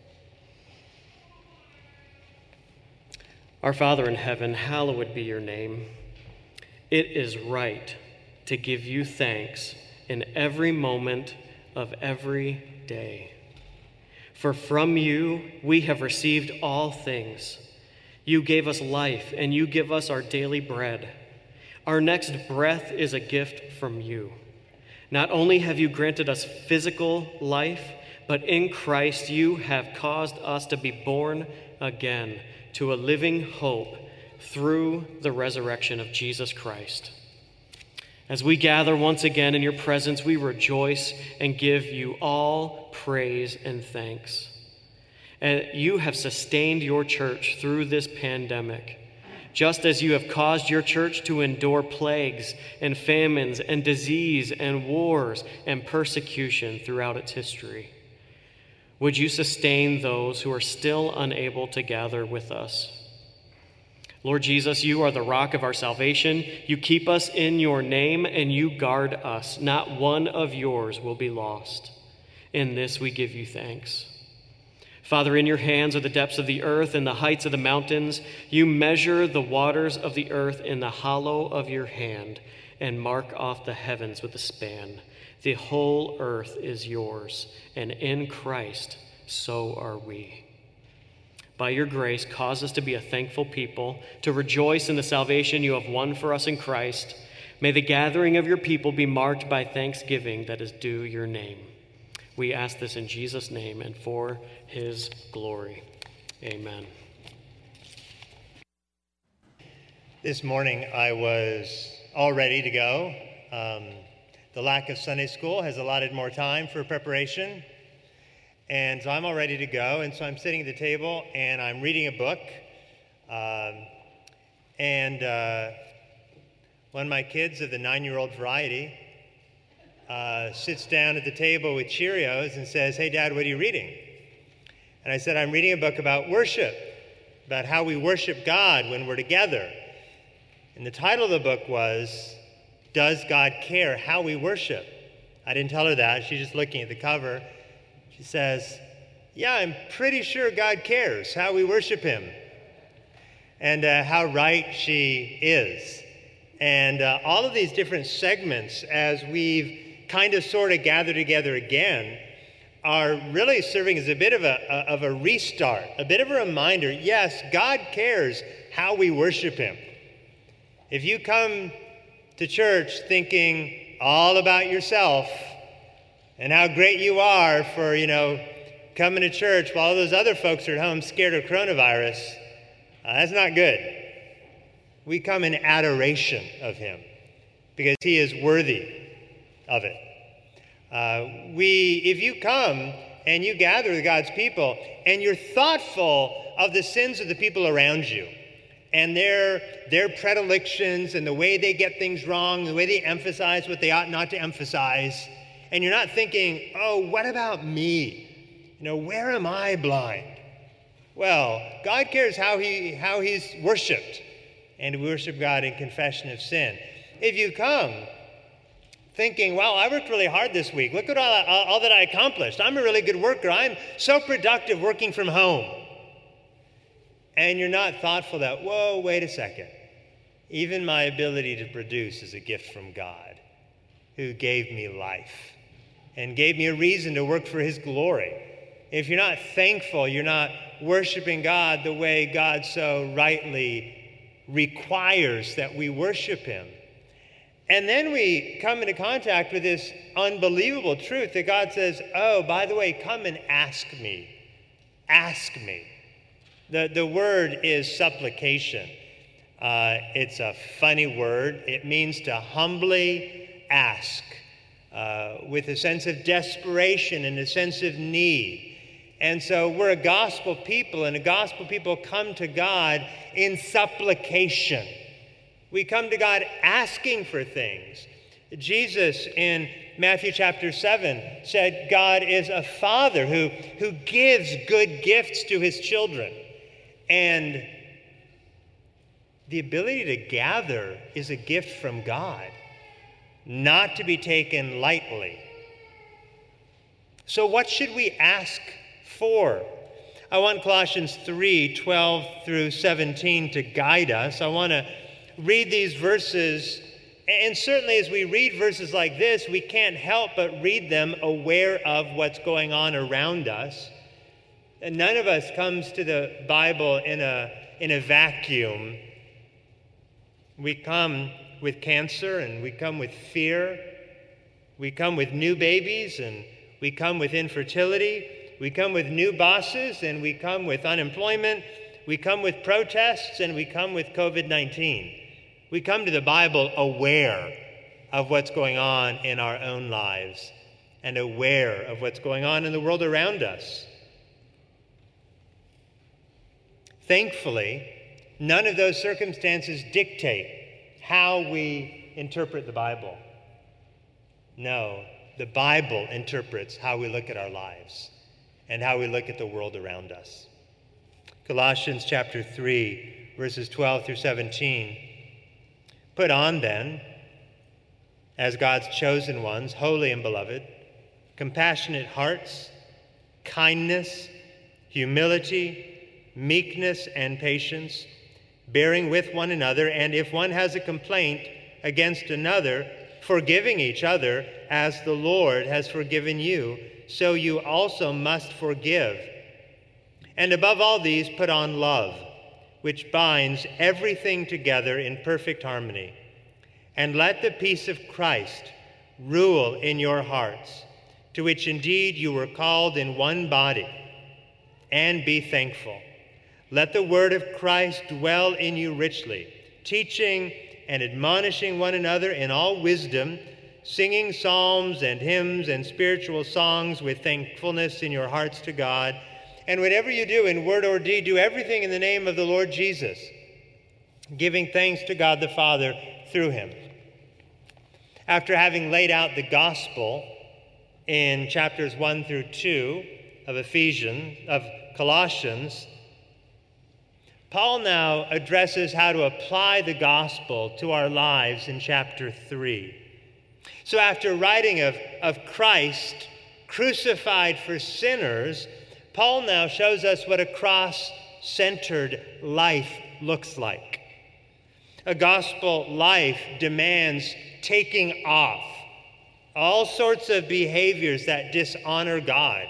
Our Father in heaven, hallowed be your name. It is right to give you thanks in every moment of every day. For from you we have received all things. You gave us life, and you give us our daily bread. Our next breath is a gift from you. Not only have you granted us physical life, but in Christ you have caused us to be born again to a living hope through the resurrection of Jesus Christ. As we gather once again in your presence, we rejoice and give you all praise and thanks. And you have sustained your church through this pandemic, just as you have caused your church to endure plagues and famines and disease and wars and persecution throughout its history. Would you sustain those who are still unable to gather with us? Lord Jesus, you are the rock of our salvation. You keep us in your name, and you guard us. Not one of yours will be lost. In this we give you thanks. Father, in your hands are the depths of the earth and the heights of the mountains. You measure the waters of the earth in the hollow of your hand and mark off the heavens with a span. The whole earth is yours, and in Christ so are we. By your grace, cause us to be a thankful people, to rejoice in the salvation you have won for us in Christ. May the gathering of your people be marked by thanksgiving that is due your name. We ask this in Jesus' name and for his glory. Amen. This morning I was all ready to go. The lack of Sunday school has allotted more time for preparation. And so I'm all ready to go. And so I'm sitting at the table and I'm reading a book. One of my kids of the 9-year-old variety sits down at the table with Cheerios and says, "Hey, Dad, what are you reading?" And I said, "I'm reading a book about worship, about how we worship God when we're together." And the title of the book was, "Does God Care How We Worship?" I didn't tell her that. She's just looking at the cover. She says, "Yeah, I'm pretty sure God cares how we worship him." And how right she is. And all of these different segments, as we've kind of sort of gathered together again, are really serving as a bit of a restart, a bit of a reminder. Yes, God cares how we worship him. If you come to church thinking all about yourself and how great you are for, coming to church while all those other folks are at home scared of coronavirus, that's not good. We come in adoration of him because he is worthy of it. If you come and you gather with God's people and you're thoughtful of the sins of the people around you and their predilections and the way they get things wrong, the way they emphasize what they ought not to emphasize, and you're not thinking, oh, what about me? Where am I blind? Well, God cares how he's worshiped, and we worship God in confession of sin. If you come thinking, wow, I worked really hard this week. Look at all that I accomplished. I'm a really good worker. I'm so productive working from home. And you're not thoughtful that, whoa, wait a second. Even my ability to produce is a gift from God, who gave me life and gave me a reason to work for his glory. If you're not thankful, you're not worshiping God the way God so rightly requires that we worship him. And then we come into contact with this unbelievable truth that God says, oh, by the way, come and ask me. Ask me. The word is supplication. It's a funny word. It means to humbly ask with a sense of desperation and a sense of need. And so we're a gospel people, and a gospel people come to God in supplication. We come to God asking for things. Jesus in Matthew chapter 7 said God is a father who gives good gifts to his children. And the ability to gather is a gift from God, not to be taken lightly. So what should we ask for? I want Colossians 3:12 through 17 to guide us. I want to read these verses, and certainly as we read verses like this, we can't help but read them aware of what's going on around us. And none of us comes to the Bible in a vacuum. We come with cancer, and we come with fear. We come with new babies, and we come with infertility. We come with new bosses, and we come with unemployment. We come with protests, and we come with COVID-19. We come to the Bible aware of what's going on in our own lives and aware of what's going on in the world around us. Thankfully, none of those circumstances dictate how we interpret the Bible. No, the Bible interprets how we look at our lives and how we look at the world around us. Colossians chapter 3, verses 12 through 17. Put on then, as God's chosen ones, holy and beloved, compassionate hearts, kindness, humility, meekness, and patience, bearing with one another, and if one has a complaint against another, forgiving each other, as the Lord has forgiven you, so you also must forgive. And above all these, put on love, which binds everything together in perfect harmony. And let the peace of Christ rule in your hearts, to which indeed you were called in one body, and be thankful. Let the word of Christ dwell in you richly, teaching and admonishing one another in all wisdom, singing psalms and hymns and spiritual songs with thankfulness in your hearts to God. And whatever you do in word or deed, do everything in the name of the Lord Jesus, giving thanks to God the Father through him. After having laid out the gospel in chapters 1 through 2 of Colossians, Paul now addresses how to apply the gospel to our lives in chapter 3. So after writing of Christ crucified for sinners, Paul now shows us what a cross-centered life looks like. A gospel life demands taking off all sorts of behaviors that dishonor God,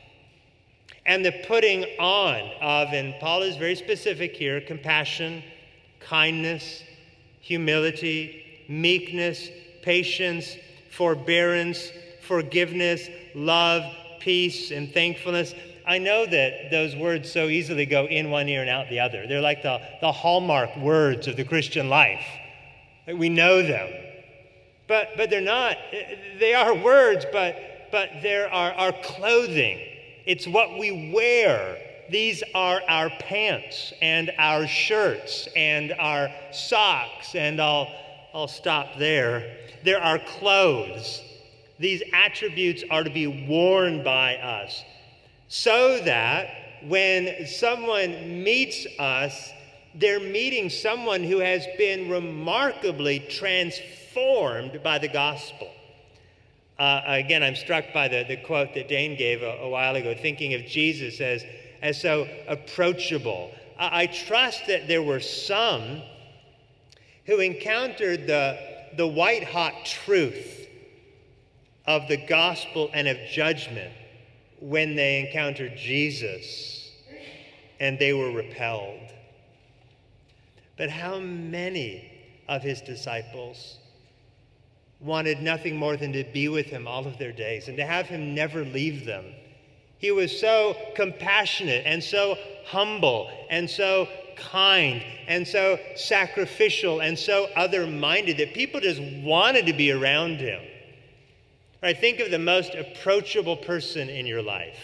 and the putting on of, and Paul is very specific here, compassion, kindness, humility, meekness, patience, forbearance, forgiveness, love, peace, and thankfulness. I know that those words so easily go in one ear and out the other. They're like the hallmark words of the Christian life. We know them. But they're not. They are words, but they're our clothing. It's what we wear. These are our pants and our shirts and our socks, and I'll stop there. They're our clothes. These attributes are to be worn by us so that when someone meets us, they're meeting someone who has been remarkably transformed by the gospel. Again, I'm struck by the quote that Dane gave a while ago, thinking of Jesus as so approachable. I trust that there were some who encountered the white-hot truth of the gospel and of judgment when they encountered Jesus, and they were repelled. But how many of his disciples wanted nothing more than to be with him all of their days and to have him never leave them? He was so compassionate and so humble and so kind and so sacrificial and so other-minded that people just wanted to be around him. Right, think of the most approachable person in your life.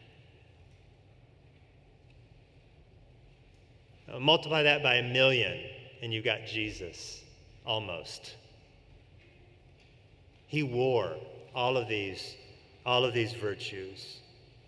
Multiply that by 1,000,000 and you've got Jesus, almost. He wore all of these virtues.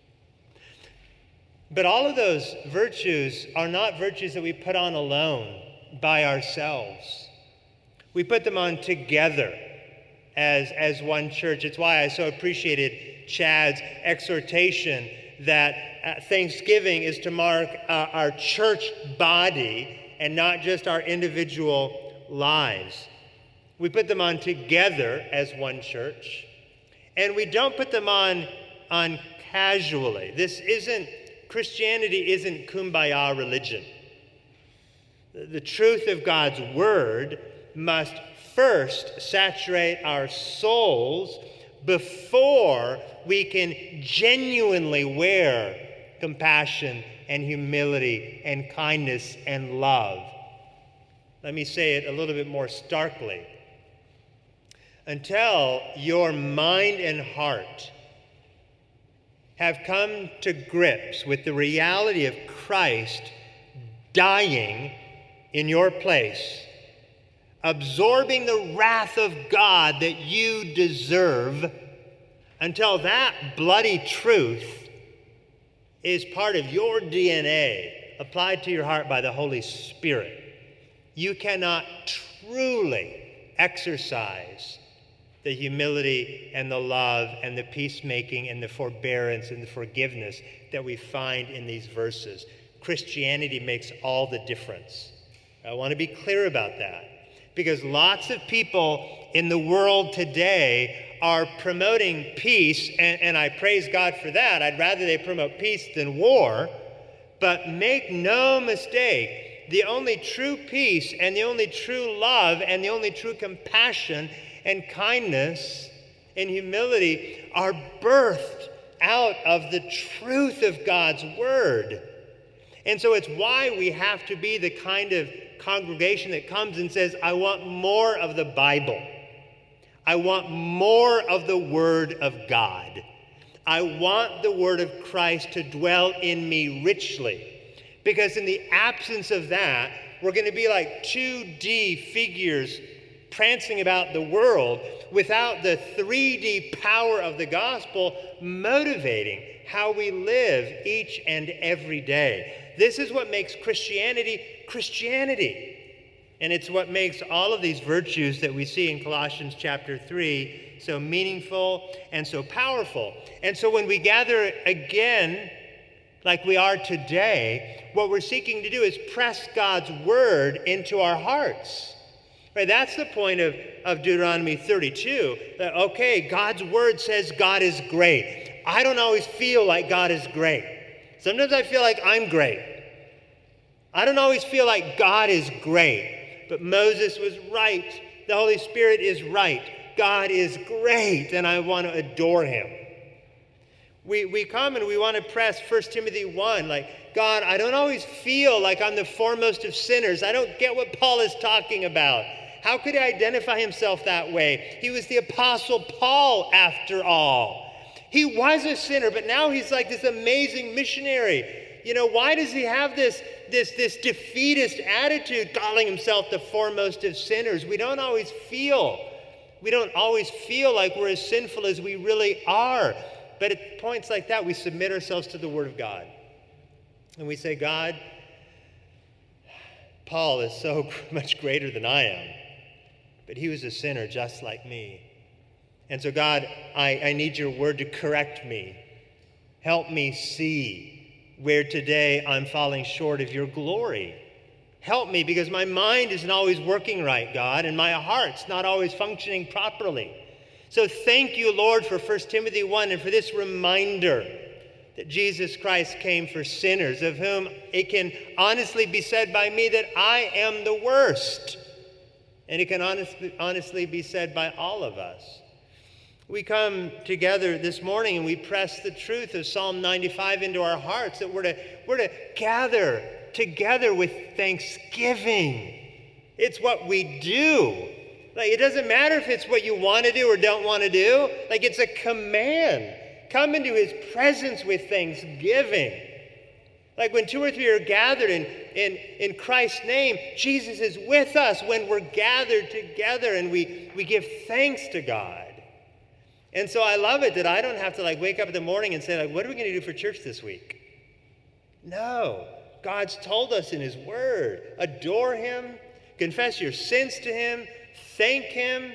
But all of those virtues are not virtues that we put on alone by ourselves. We put them on together as one church. It's why I so appreciated Chad's exhortation that Thanksgiving is to mark our church body and not just our individual lives. We put them on together as one church, and we don't put them on casually. Christianity isn't kumbaya religion. The truth of God's word must first saturate our souls before we can genuinely wear compassion and humility and kindness and love. Let me say it a little bit more starkly. Until your mind and heart have come to grips with the reality of Christ dying in your place, absorbing the wrath of God that you deserve, until that bloody truth is part of your DNA, applied to your heart by the Holy Spirit, you cannot truly exercise the humility and the love and the peacemaking and the forbearance and the forgiveness that we find in these verses. Christianity makes all the difference. I want to be clear about that, because lots of people in the world today are promoting peace, and I praise God for that. I'd rather they promote peace than war. But make no mistake, the only true peace and the only true love and the only true compassion and kindness and humility are birthed out of the truth of God's word. And so it's why we have to be the kind of congregation that comes and says, I want more of the Bible. I want more of the Word of God. I want the Word of Christ to dwell in me richly. Because in the absence of that, we're going to be like 2D figures prancing about the world without the 3D power of the gospel motivating how we live each and every day. This is what makes Christianity Christianity. And it's what makes all of these virtues that we see in Colossians chapter 3 so meaningful and so powerful. And so when we gather again, like we are today, what we're seeking to do is press God's word into our hearts. Right? That's the point of Deuteronomy 32. That, okay, God's word says God is great. I don't always feel like God is great. Sometimes I feel like I'm great. I don't always feel like God is great. But Moses was right. The Holy Spirit is right. God is great, and I want to adore him. We come and we want to press 1 Timothy 1, like, God, I don't always feel like I'm the foremost of sinners. I don't get what Paul is talking about. How could he identify himself that way? He was the Apostle Paul, after all. He was a sinner, but now he's like this amazing missionary. You know, why does he have this defeatist attitude, calling himself the foremost of sinners? We don't always feel like we're as sinful as we really are. But at points like that, we submit ourselves to the Word of God. And we say, God, Paul is so much greater than I am, but he was a sinner just like me. And so, God, I need your word to correct me. Help me see where today I'm falling short of your glory. Help me, because my mind isn't always working right, God, and my heart's not always functioning properly. So thank you, Lord, for 1 Timothy 1 and for this reminder that Jesus Christ came for sinners, of whom it can honestly be said by me that I am the worst. And it can honestly be said by all of us. We come together this morning and we press the truth of Psalm 95 into our hearts, that we're to gather together with thanksgiving. It's what we do. Like, it doesn't matter if it's what you want to do or don't want to do. Like, it's a command. Come into his presence with thanksgiving. Like, when 2 or 3 are gathered in Christ's name, Jesus is with us when we're gathered together and we give thanks to God. And so I love it that I don't have to wake up in the morning and say, what are we going to do for church this week? No. God's told us in his word, adore him, confess your sins to him, thank him.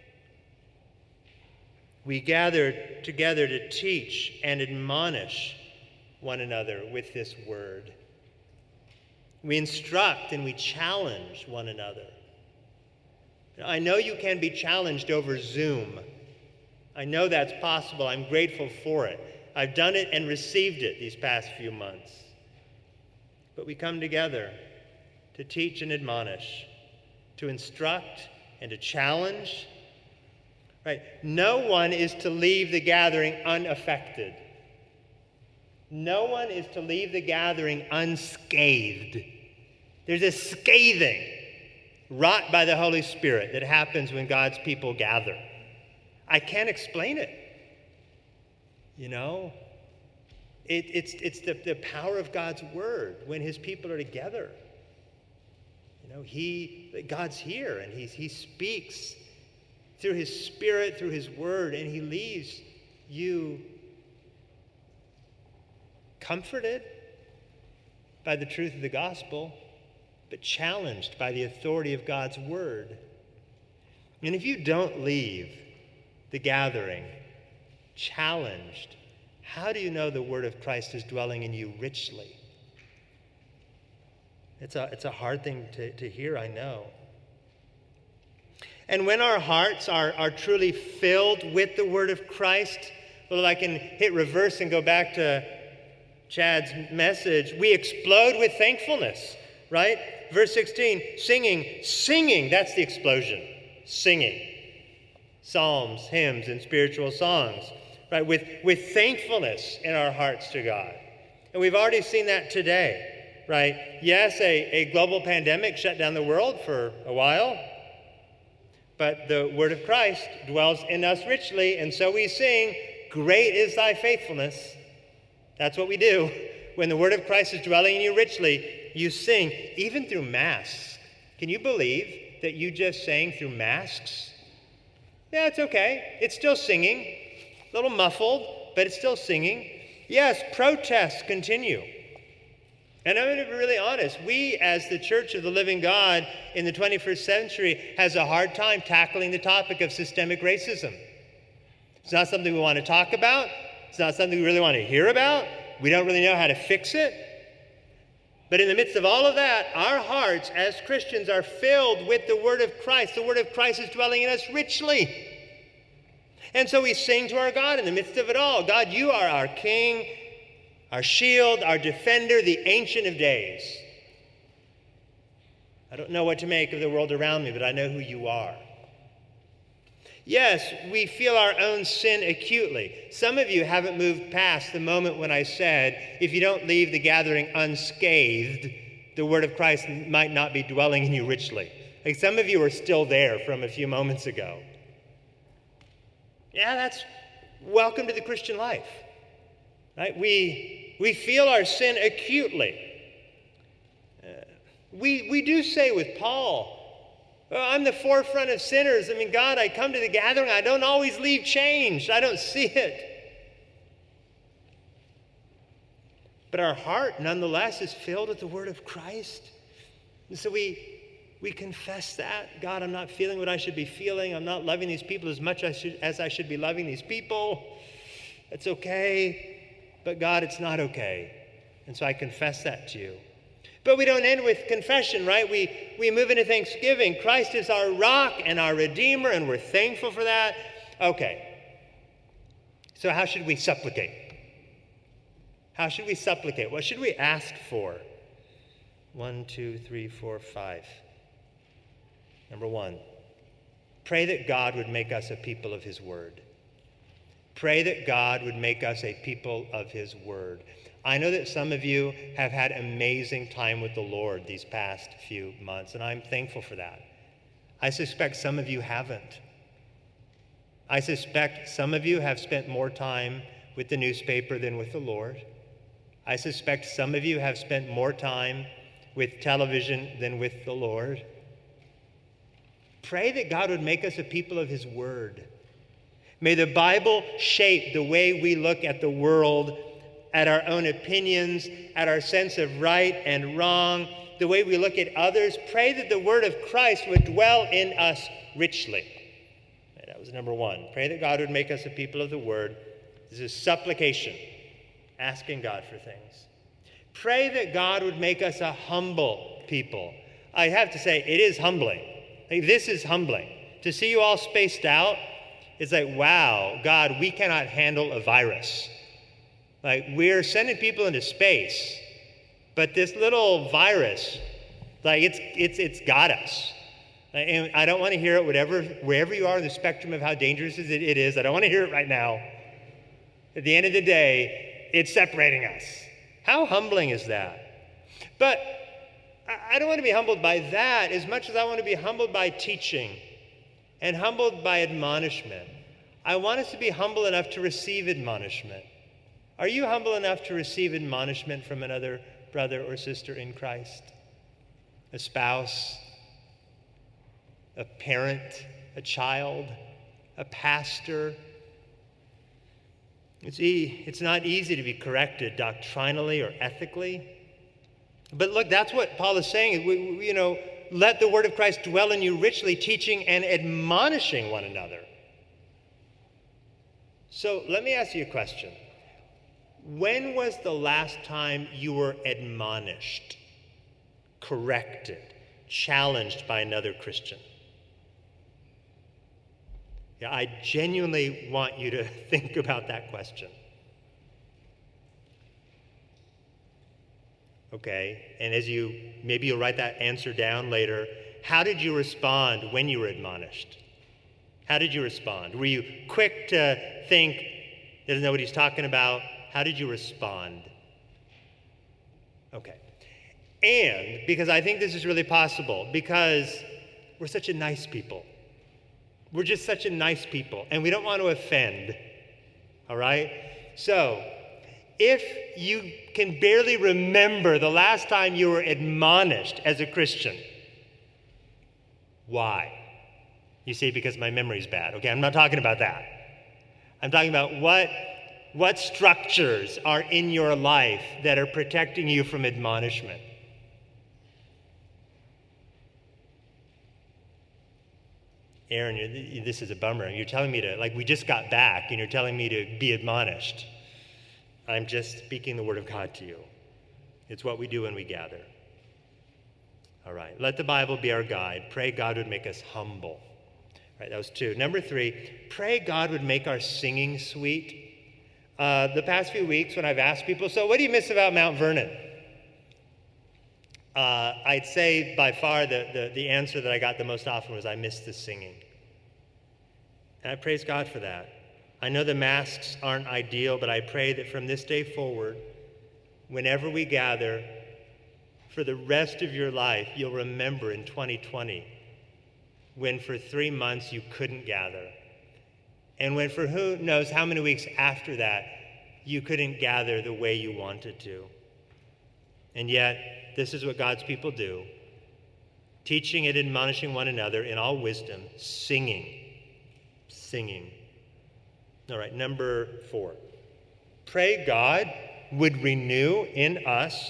We gather together to teach and admonish one another with this word. We instruct and we challenge one another. I know you can be challenged over Zoom. I know that's possible. I'm grateful for it. I've done it and received it these past few months. But we come together to teach and admonish, to instruct and to challenge. Right? No one is to leave the gathering unaffected. No one is to leave the gathering unscathed. There's a scathing wrought by the Holy Spirit that happens when God's people gather. I can't explain it. You know? It's the power of God's word when his people are together. You know, God's here and he speaks through his Spirit, through his word, and he leaves you comforted by the truth of the gospel, but challenged by the authority of God's word. And if you don't leave the gathering challenged, how do you know the word of Christ is dwelling in you richly? It's a hard thing to hear, I know. And when our hearts are truly filled with the word of Christ, well, I can hit reverse and go back to Chad's message. We explode with thankfulness, right? Verse 16, singing, that's the explosion. Singing. Psalms, hymns, and spiritual songs, right? With thankfulness in our hearts to God. And we've already seen that today, right? Yes, a global pandemic shut down the world for a while, but the word of Christ dwells in us richly, and so we sing, great is thy faithfulness. That's what we do. When the word of Christ is dwelling in you richly, you sing, even through masks. Can you believe that you just sang through masks? Yeah, it's okay. It's still singing. A little muffled, but it's still singing. Yes, protests continue. And I'm going to be really honest. We, as the Church of the Living God in the 21st century, has a hard time tackling the topic of systemic racism. It's not something we want to talk about. It's not something we really want to hear about. We don't really know how to fix it. But in the midst of all of that, our hearts as Christians are filled with the word of Christ. The word of Christ is dwelling in us richly. And so we sing to our God in the midst of it all. God, you are our King, our shield, our defender, the Ancient of Days. I don't know what to make of the world around me, but I know who you are. Yes, we feel our own sin acutely. Some of you haven't moved past the moment when I said, if you don't leave the gathering unscathed, the word of Christ might not be dwelling in you richly. Like some of you are still there from a few moments ago. Yeah, that's welcome to the Christian life. Right? We feel our sin acutely. We do say with Paul, well, I'm the forefront of sinners. I mean, God, I come to the gathering. I don't always leave changed. I don't see it. But our heart, nonetheless, is filled with the word of Christ. And so we confess that. God, I'm not feeling what I should be feeling. I'm not loving these people as much as I should be loving these people. It's okay. But God, it's not okay. And so I confess that to you. But we don't end with confession, right? We move into thanksgiving. Christ is our rock and our Redeemer, and we're thankful for that. Okay. So how should we supplicate? How should we supplicate? What should we ask for? 1, 2, 3, 4, 5. Number 1, pray that God would make us a people of his word. Pray that God would make us a people of his word. I know that some of you have had amazing time with the Lord these past few months, and I'm thankful for that. I suspect some of you haven't. I suspect some of you have spent more time with the newspaper than with the Lord. I suspect some of you have spent more time with television than with the Lord. Pray that God would make us a people of his word. May the Bible shape the way we look at the world, at our own opinions, at our sense of right and wrong, the way we look at others. Pray that the word of Christ would dwell in us richly. That was number 1. Pray that God would make us a people of the word. This is supplication, asking God for things. Pray that God would make us a humble people. I have to say, it is humbling. This is humbling. To see you all spaced out, it's like, wow, God, we cannot handle a virus. Like, we're sending people into space, but this little virus, like, it's got us. And I don't want to hear it wherever you are on the spectrum of how dangerous it is. I don't want to hear it right now. At the end of the day, it's separating us. How humbling is that? But I don't want to be humbled by that as much as I want to be humbled by teaching and humbled by admonishment. I want us to be humble enough to receive admonishment. Are you humble enough to receive admonishment from another brother or sister in Christ? A spouse, a parent, a child, a pastor? It's not easy to be corrected doctrinally or ethically. But look, that's what Paul is saying. Let the word of Christ dwell in you richly, teaching and admonishing one another. So let me ask you a question. When was the last time you were admonished, corrected, challenged by another Christian? Yeah, I genuinely want you to think about that question. Okay, and maybe you'll write that answer down later. How did you respond when you were admonished? How did you respond? Were you quick to think, doesn't know what he's talking about? How did you respond? Okay. And because I think this is really possible, because we're such a nice people. We're just such a nice people, and we don't want to offend. All right? So, if you can barely remember the last time you were admonished as a Christian, why? You see, because my memory's bad. Okay, I'm not talking about that. I'm talking about what structures are in your life that are protecting you from admonishment. Aaron, this is a bummer. You're telling me we just got back, and you're telling me to be admonished. I'm just speaking the word of God to you. It's what we do when we gather. All right, let the Bible be our guide. Pray God would make us humble. All right, that was 2. Number 3, pray God would make our singing sweet. The past few weeks when I've asked people, so what do you miss about Mount Vernon? I'd say by far the answer that I got the most often was I missed the singing. And I praise God for that. I know the masks aren't ideal, but I pray that from this day forward, whenever we gather, for the rest of your life, you'll remember in 2020 when for 3 months you couldn't gather. And when for who knows how many weeks after that, you couldn't gather the way you wanted to. And yet, this is what God's people do, teaching and admonishing one another in all wisdom, singing. All right, number 4. Pray God would renew in us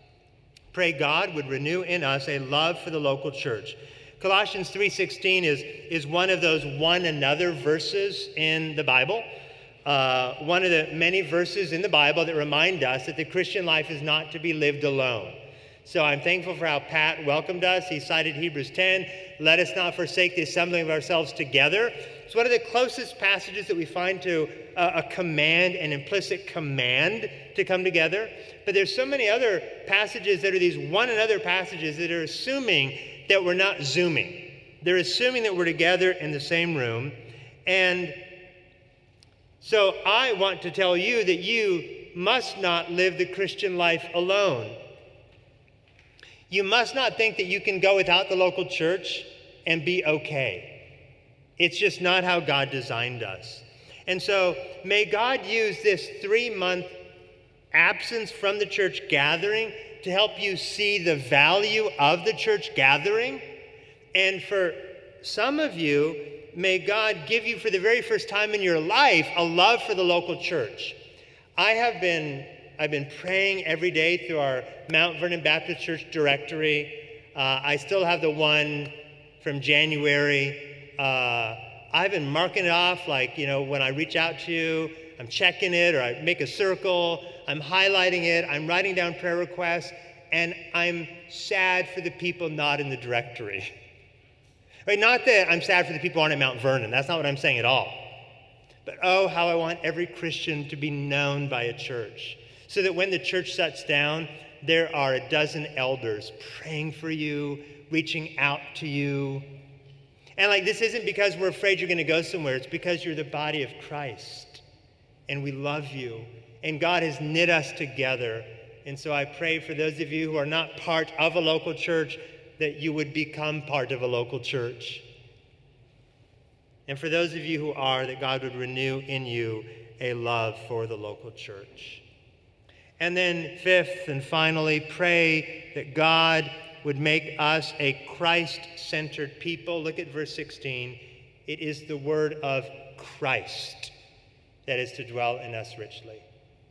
a love for the local church. Colossians 3:16 is one of those one another verses in the Bible. One of the many verses in the Bible that remind us that the Christian life is not to be lived alone. So I'm thankful for how Pat welcomed us. He cited Hebrews 10, let us not forsake the assembling of ourselves together. It's one of the closest passages that we find to a command, an implicit command to come together. But there's so many other passages that are these one another passages that are assuming that we're not zooming. They're assuming that we're together in the same room. And so I want to tell you that you must not live the Christian life alone. You must not think that you can go without the local church and be okay. It's just not how God designed us. And so may God use this 3-month absence from the church gathering to help you see the value of the church gathering. And for some of you, may God give you for the very first time in your life a love for the local church. I've been praying every day through our Mount Vernon Baptist Church directory. I still have the one from January. I've been marking it off, like, when I reach out to you, I'm checking it, or I make a circle, I'm highlighting it, I'm writing down prayer requests, and I'm sad for the people not in the directory. Right? Not that I'm sad for the people who aren't at Mount Vernon. That's not what I'm saying at all. But oh, how I want every Christian to be known by a church, so that when the church shuts down, there are a dozen elders praying for you, reaching out to you. And this isn't because we're afraid you're going to go somewhere. It's because you're the body of Christ, and we love you, and God has knit us together. And so I pray for those of you who are not part of a local church that you would become part of a local church. And for those of you who are, that God would renew in you a love for the local church. And then 5th and finally, pray that God would make us a Christ-centered people. Look at verse 16. It is the word of Christ that is to dwell in us richly.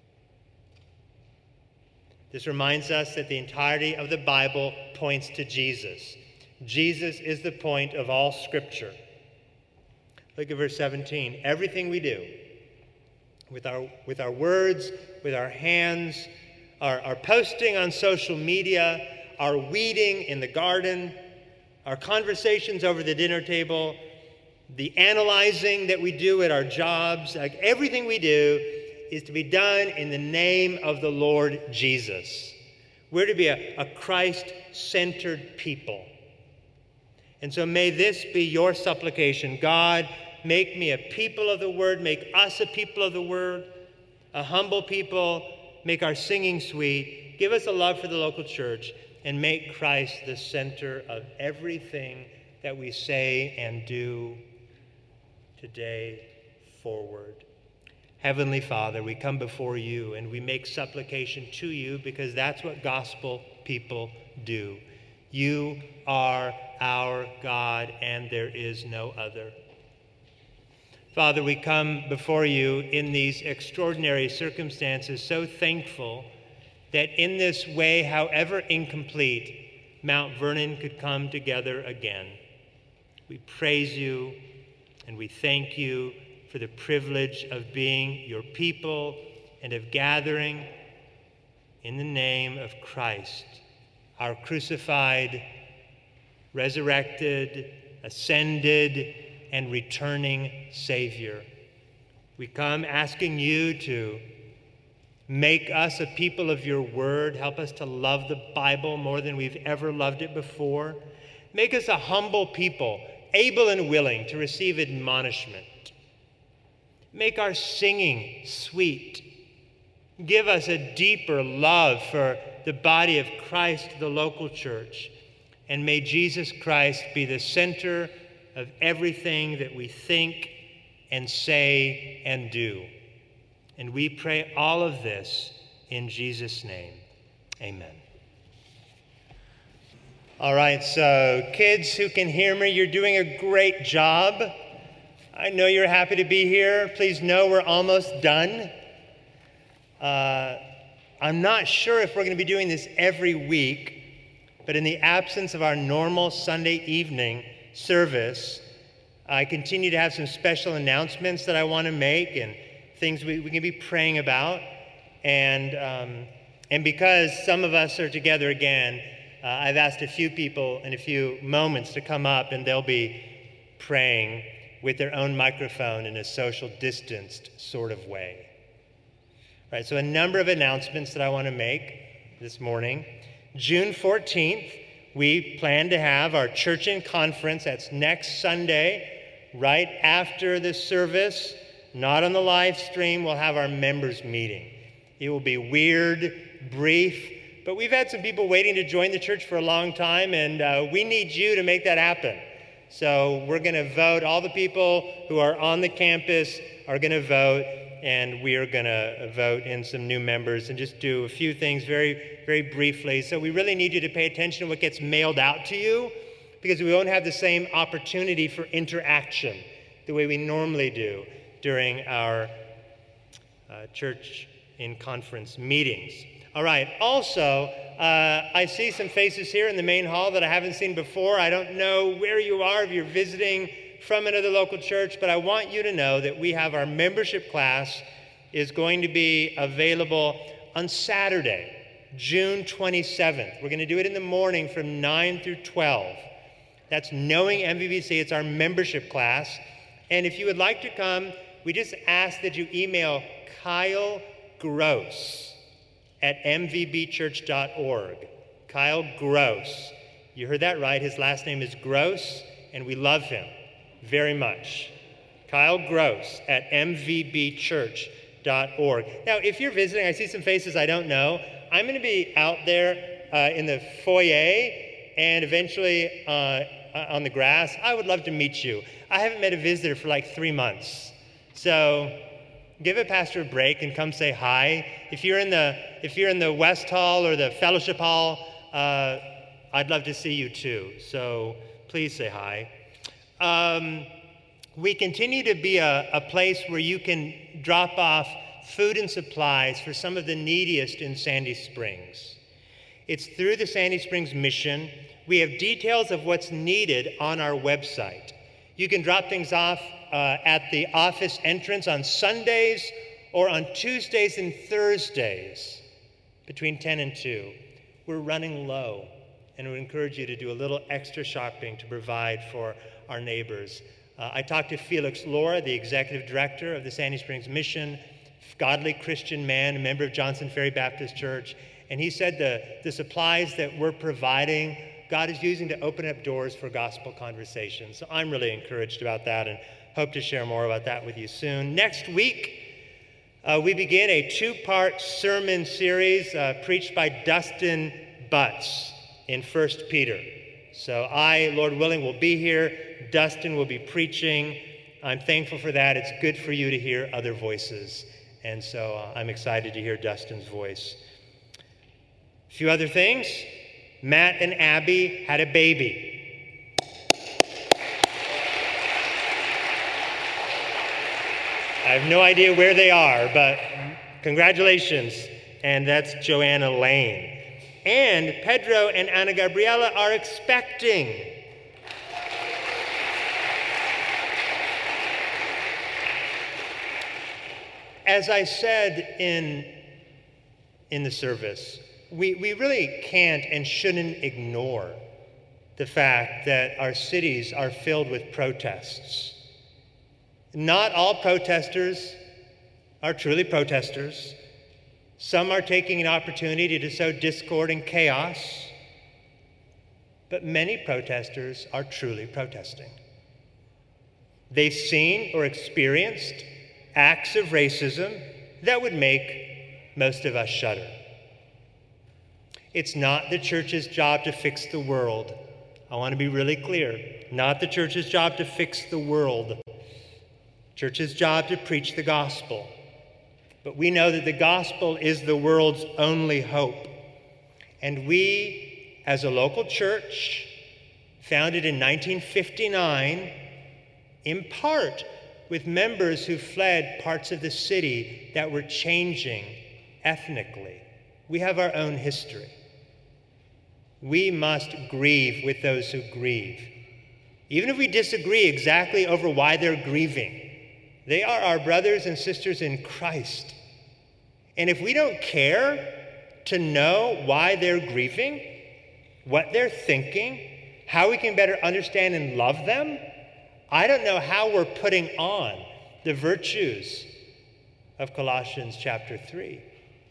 This reminds us that the entirety of the Bible points to Jesus. Jesus is the point of all Scripture. Look at verse 17. Everything we do, with our words, with our hands, our posting on social media, our weeding in the garden, our conversations over the dinner table, the analyzing that we do at our jobs, everything we do is to be done in the name of the Lord Jesus. We're to be a Christ-centered people. And so may this be your supplication. God, make me a people of the word. Make us a people of the word, a humble people. Make our singing sweet. Give us a love for the local church, and make Christ the center of everything that we say and do today forward. Heavenly Father, we come before you and we make supplication to you because that's what gospel people do. You are our God and there is no other. Father, we come before you in these extraordinary circumstances, so thankful that in this way, however incomplete, Mount Vernon could come together again. We praise you and we thank you for the privilege of being your people and of gathering in the name of Christ, our crucified, resurrected, ascended, and returning Savior. We come asking you to Make us a people of your word. Help us to love the Bible more than we've ever loved it before. Make us a humble people, able and willing to receive admonishment. Make our singing sweet. Give us a deeper love for the body of Christ, the local church. And may Jesus Christ be the center of everything that we think and say and do. And we pray all of this in Jesus' name. Amen. All right, so kids who can hear me, you're doing a great job. I know you're happy to be here. Please know we're almost done. I'm not sure if we're going to be doing this every week, but in the absence of our normal Sunday evening service, I continue to have some special announcements that I want to make and things we can be praying about. And because some of us are together again, I've asked a few people in a few moments to come up, and they'll be praying with their own microphone in a social distanced sort of way. All right, so a number of announcements that I want to make this morning. June 14th, we plan to have our Church in Conference. That's next Sunday, right after the service. Not on the live stream, we'll have our members meeting. It will be weird, brief, but we've had some people waiting to join the church for a long time, and we need you to make that happen. So we're going to vote. All the people who are on the campus are going to vote, and we are going to vote in some new members and just do a few things very, very briefly. So we really need you to pay attention to what gets mailed out to you, because we won't have the same opportunity for interaction the way we normally do during our Church in Conference meetings. All right, also, I see some faces here in the main hall that I haven't seen before. I don't know where you are, if you're visiting from another local church, but I want you to know that we have our membership class is going to be available on Saturday, June 27th. We're going to do it in the morning from 9 through 12. That's Knowing MVBC. It's our membership class. And if you would like to come, we just ask that you email Kyle Gross at mvbchurch.org. Kyle Gross. You heard that right. His last name is Gross, and we love him very much. Kyle Gross at mvbchurch.org. Now, if you're visiting, I see some faces I don't know. I'm going to be out there in the foyer and eventually on the grass. I would love to meet you. I haven't met a visitor for like 3 months. So give a pastor a break and come say hi. If you're in the West Hall or the Fellowship Hall, I'd love to see you too. So please say hi. We continue to be a place where you can drop off food and supplies for some of the neediest in Sandy Springs. It's through the Sandy Springs mission. We have details of what's needed on our website. You can drop things off at the office entrance on Sundays or on Tuesdays and Thursdays between 10 and 2. We're running low, and we encourage you to do a little extra shopping to provide for our neighbors. I talked to Felix Laura, the executive director of the Sandy Springs Mission, godly Christian man, a member of Johnson Ferry Baptist Church, and he said the supplies that we're providing, God is using to open up doors for gospel conversations. So I'm really encouraged about that and hope to share more about that with you soon. Next week, we begin a 2-part sermon series preached by Dustin Butts in 1 Peter. So I, Lord willing, will be here. Dustin will be preaching. I'm thankful for that. It's good for you to hear other voices. And so I'm excited to hear Dustin's voice. A few other things. Matt and Abby had a baby. I have no idea where they are, but congratulations. And that's Joanna Lane. And Pedro and Ana Gabriela are expecting. As I said in the service, we really can't and shouldn't ignore the fact that our cities are filled with protests. Not all protesters are truly protesters. Some are taking an opportunity to sow discord and chaos, but many protesters are truly protesting. They've seen or experienced acts of racism that would make most of us shudder. It's not the church's job to fix the world. I want to be really clear. Not the church's job to fix the world. Church's job to preach the gospel. But we know that the gospel is the world's only hope. And we, as a local church, founded in 1959, in part with members who fled parts of the city that were changing ethnically. We have our own history. We must grieve with those who grieve. Even if we disagree exactly over why they're grieving, they are our brothers and sisters in Christ. And if we don't care to know why they're grieving, what they're thinking, how we can better understand and love them, I don't know how we're putting on the virtues of Colossians chapter 3.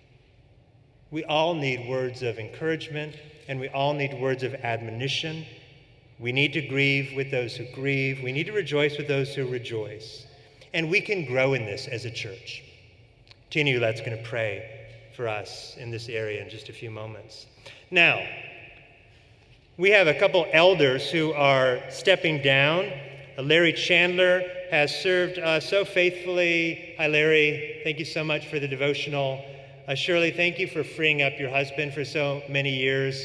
We all need words of encouragement, and we all need words of admonition. We need to grieve with those who grieve. We need to rejoice with those who rejoice. And we can grow in this as a church. Tina Ouellette's going to pray for us in this area in just a few moments. Now, we have a couple elders who are stepping down. Larry Chandler has served so faithfully. Hi, Larry. Thank you so much for the devotional. Shirley, thank you for freeing up your husband for so many years.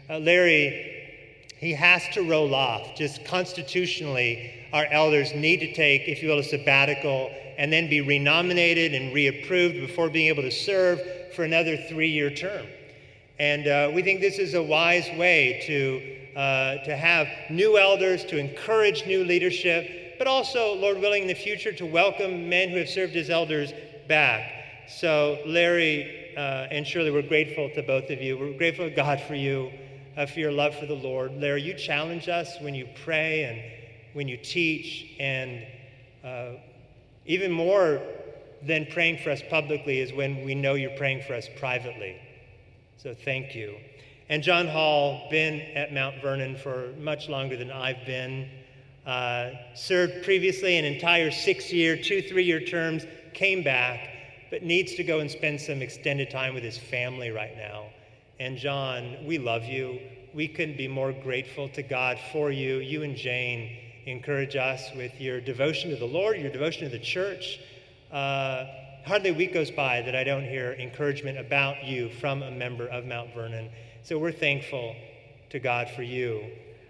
Larry, he has to roll off. Just constitutionally, our elders need to take, if you will, a sabbatical and then be renominated and reapproved before being able to serve for another 3-year term. And we think this is a wise way to have new elders, to encourage new leadership, but also, Lord willing, in the future to welcome men who have served as elders back. So Larry and Shirley, we're grateful to both of you. We're grateful to God for you, for your love for the Lord. Larry, you challenge us when you pray and when you teach, and even more than praying for us publicly is when we know you're praying for us privately. So thank you. And John Hall, been at Mount Vernon for much longer than I've been, served previously an entire 6-year, 2-3-year terms, came back, but needs to go and spend some extended time with his family right now. And John, we love you. We couldn't be more grateful to God for you. You and Jane encourage us with your devotion to the Lord, your devotion to the church. Hardly a week goes by that I don't hear encouragement about you from a member of Mount Vernon. So we're thankful to God for you.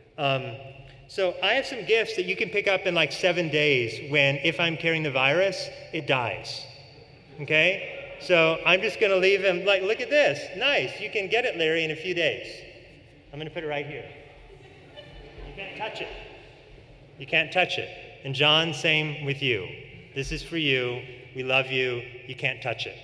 So I have some gifts that you can pick up in like 7 days when, if I'm carrying the virus, it dies. Okay? So I'm just going to leave him, like, look at this. Nice. You can get it, Larry, in a few days. I'm going to put it right here. You can't touch it. You can't touch it. And John, same with you. This is for you. We love you. You can't touch it.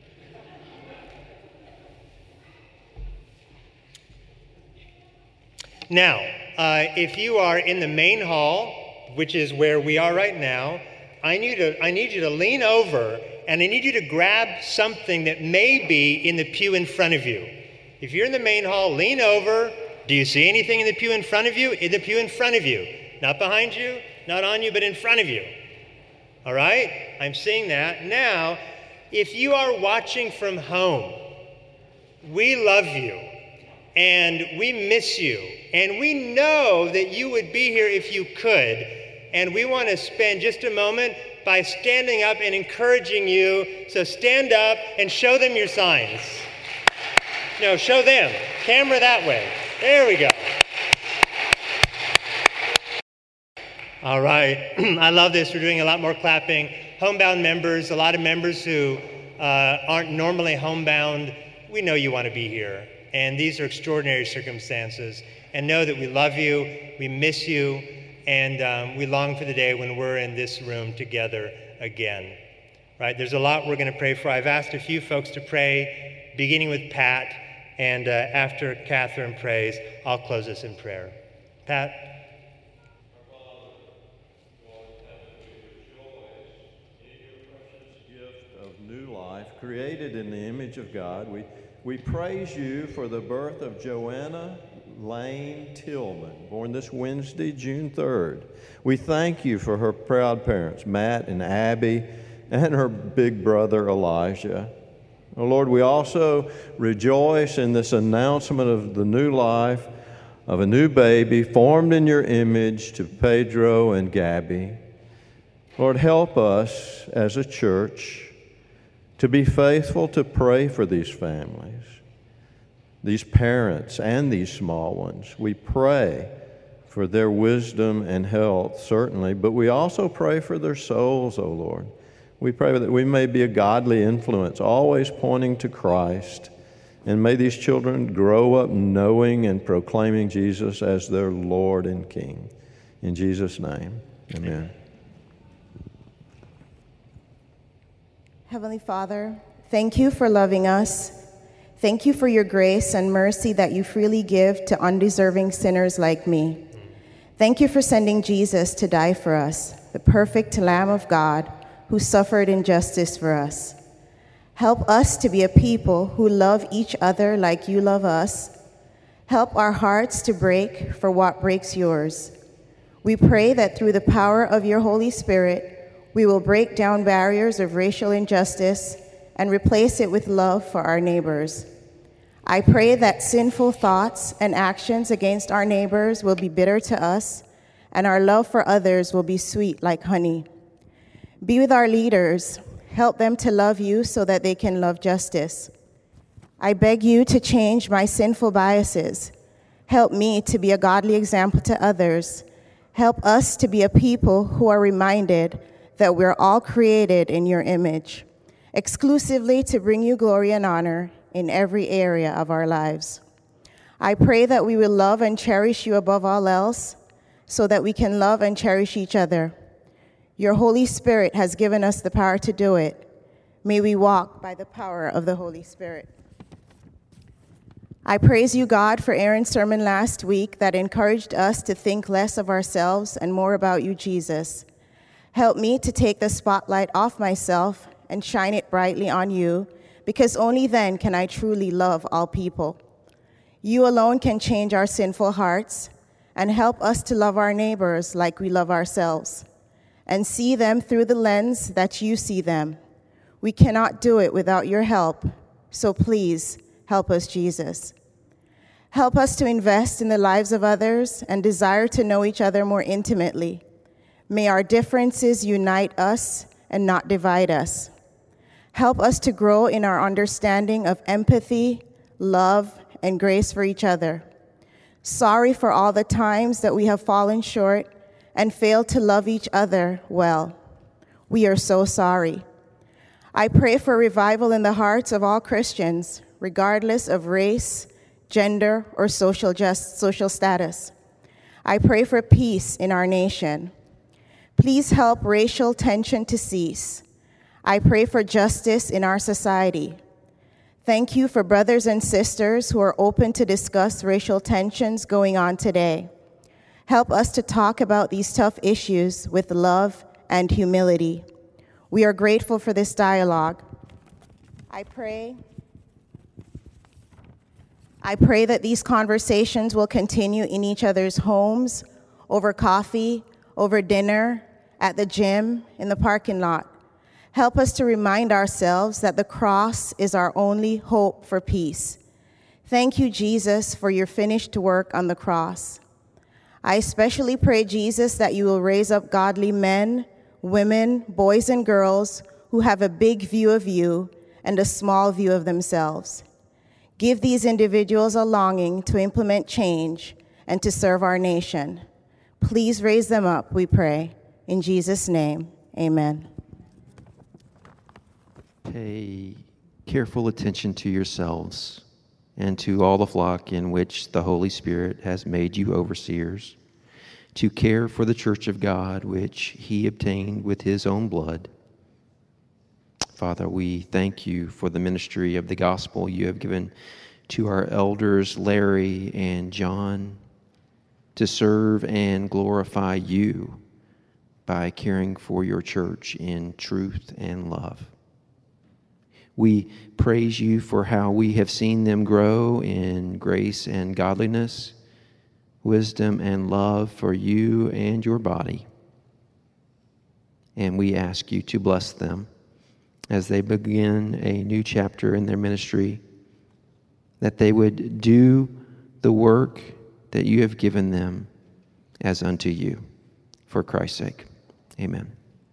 Now, if you are in the main hall, which is where we are right now, I need you to lean over, and I need you to grab something that may be in the pew in front of you. If you're in the main hall, lean over. Do you see anything in the pew in front of you? In the pew in front of you. Not behind you, not on you, but in front of you. All right? I'm seeing that. Now, if you are watching from home, we love you, and we miss you, and we know that you would be here if you could, and we want to spend just a moment by standing up and encouraging you. So stand up and show them your signs. No, show them. Camera that way. There we go. All right. I love this. We're doing a lot more clapping. Homebound members, a lot of members who aren't normally homebound, we know you want to be here. And these are extraordinary circumstances. And know that we love you, we miss you, and we long for the day when we're in this room together again. Right? There's a lot we're going to pray for. I've asked a few folks to pray, beginning with Pat, and after Catherine prays, I'll close us in prayer. Pat? new life, created in the image of God. We praise you for the birth of Joanna Lane Tillman, born this Wednesday, June 3rd. We thank you for her proud parents, Matt and Abby, and her big brother, Elijah. Oh Lord, we also rejoice in this announcement of the new life of a new baby formed in your image to Pedro and Gabby. Lord, help us as a church to be faithful to pray for these families, these parents, and these small ones. We pray for their wisdom and health, certainly, but we also pray for their souls, O Lord. We pray that we may be a godly influence, always pointing to Christ. And may these children grow up knowing and proclaiming Jesus as their Lord and King. In Jesus' name, amen. Heavenly Father, thank you for loving us. Thank you for your grace and mercy that you freely give to undeserving sinners like me. Thank you for sending Jesus to die for us, the perfect Lamb of God who suffered injustice for us. Help us to be a people who love each other like you love us. Help our hearts to break for what breaks yours. We pray that through the power of your Holy Spirit, we will break down barriers of racial injustice and replace it with love for our neighbors. I pray that sinful thoughts and actions against our neighbors will be bitter to us, and our love for others will be sweet like honey. Be with our leaders. Help them to love you so that they can love justice. I beg you to change my sinful biases. Help me to be a godly example to others. Help us to be a people who are reminded that we're all created in your image, exclusively to bring you glory and honor in every area of our lives. I pray that we will love and cherish you above all else so that we can love and cherish each other. Your Holy Spirit has given us the power to do it. May we walk by the power of the Holy Spirit. I praise you, God, for Aaron's sermon last week that encouraged us to think less of ourselves and more about you, Jesus. Help me to take the spotlight off myself and shine it brightly on you, because only then can I truly love all people. You alone can change our sinful hearts and help us to love our neighbors like we love ourselves, and see them through the lens that you see them. We cannot do it without your help, so please help us, Jesus. Help us to invest in the lives of others and desire to know each other more intimately. May our differences unite us and not divide us. Help us to grow in our understanding of empathy, love, and grace for each other. Sorry for all the times that we have fallen short and failed to love each other well. We are so sorry. I pray for revival in the hearts of all Christians, regardless of race, gender, or social status. I pray for peace in our nation. Please help racial tension to cease. I pray for justice in our society. Thank you for brothers and sisters who are open to discuss racial tensions going on today. Help us to talk about these tough issues with love and humility. We are grateful for this dialogue. I pray that these conversations will continue in each other's homes, over coffee, over dinner, at the gym, in the parking lot. Help us to remind ourselves that the cross is our only hope for peace. Thank you, Jesus, for your finished work on the cross. I especially pray, Jesus, that you will raise up godly men, women, boys, and girls who have a big view of you and a small view of themselves. Give these individuals a longing to implement change and to serve our nation. Please raise them up, we pray. In Jesus' name, amen. Pay careful attention to yourselves and to all the flock in which the Holy Spirit has made you overseers, to care for the church of God, which he obtained with his own blood. Father, we thank you for the ministry of the gospel you have given to our elders, Larry and John, to serve and glorify you by caring for your church in truth and love. We praise you for how we have seen them grow in grace and godliness, wisdom and love for you and your body. And we ask you to bless them as they begin a new chapter in their ministry, that they would do the work that you have given them as unto you, for Christ's sake. Amen.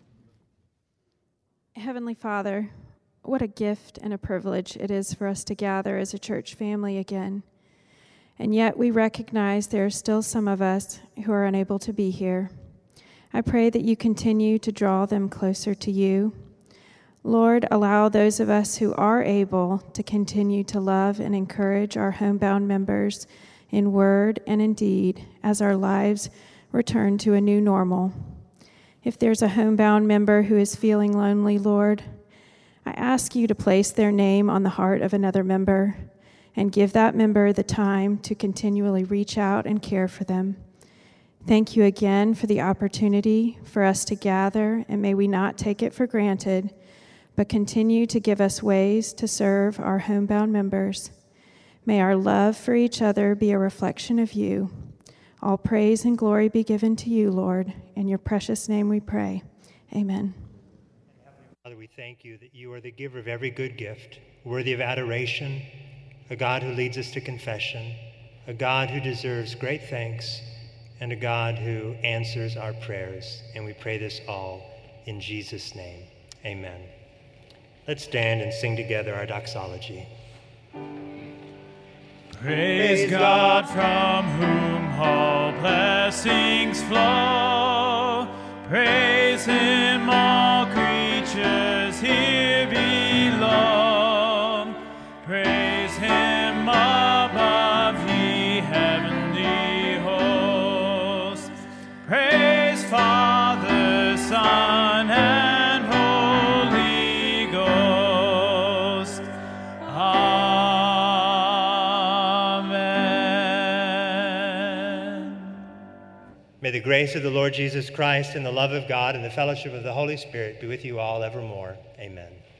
Heavenly Father, what a gift and a privilege it is for us to gather as a church family again. And yet we recognize there are still some of us who are unable to be here. I pray that you continue to draw them closer to you. Lord, allow those of us who are able to continue to love and encourage our homebound members in word and in deed as our lives return to a new normal. If there's a homebound member who is feeling lonely, Lord, I ask you to place their name on the heart of another member and give that member the time to continually reach out and care for them. Thank you again for the opportunity for us to gather, and may we not take it for granted, but continue to give us ways to serve our homebound members. May our love for each other be a reflection of you. All praise and glory be given to you, Lord. In your precious name we pray. Amen. Father, we thank you that you are the giver of every good gift, worthy of adoration, a God who leads us to confession, a God who deserves great thanks, and a God who answers our prayers. And we pray this all in Jesus' name. Amen. Let's stand and sing together our doxology. Praise God, from whom all blessings flow. Praise him, all creatures here below. Praise him above, ye heavenly hosts. Praise Father, Son, and Holy Ghost. May the grace of the Lord Jesus Christ and the love of God and the fellowship of the Holy Spirit be with you all evermore. Amen.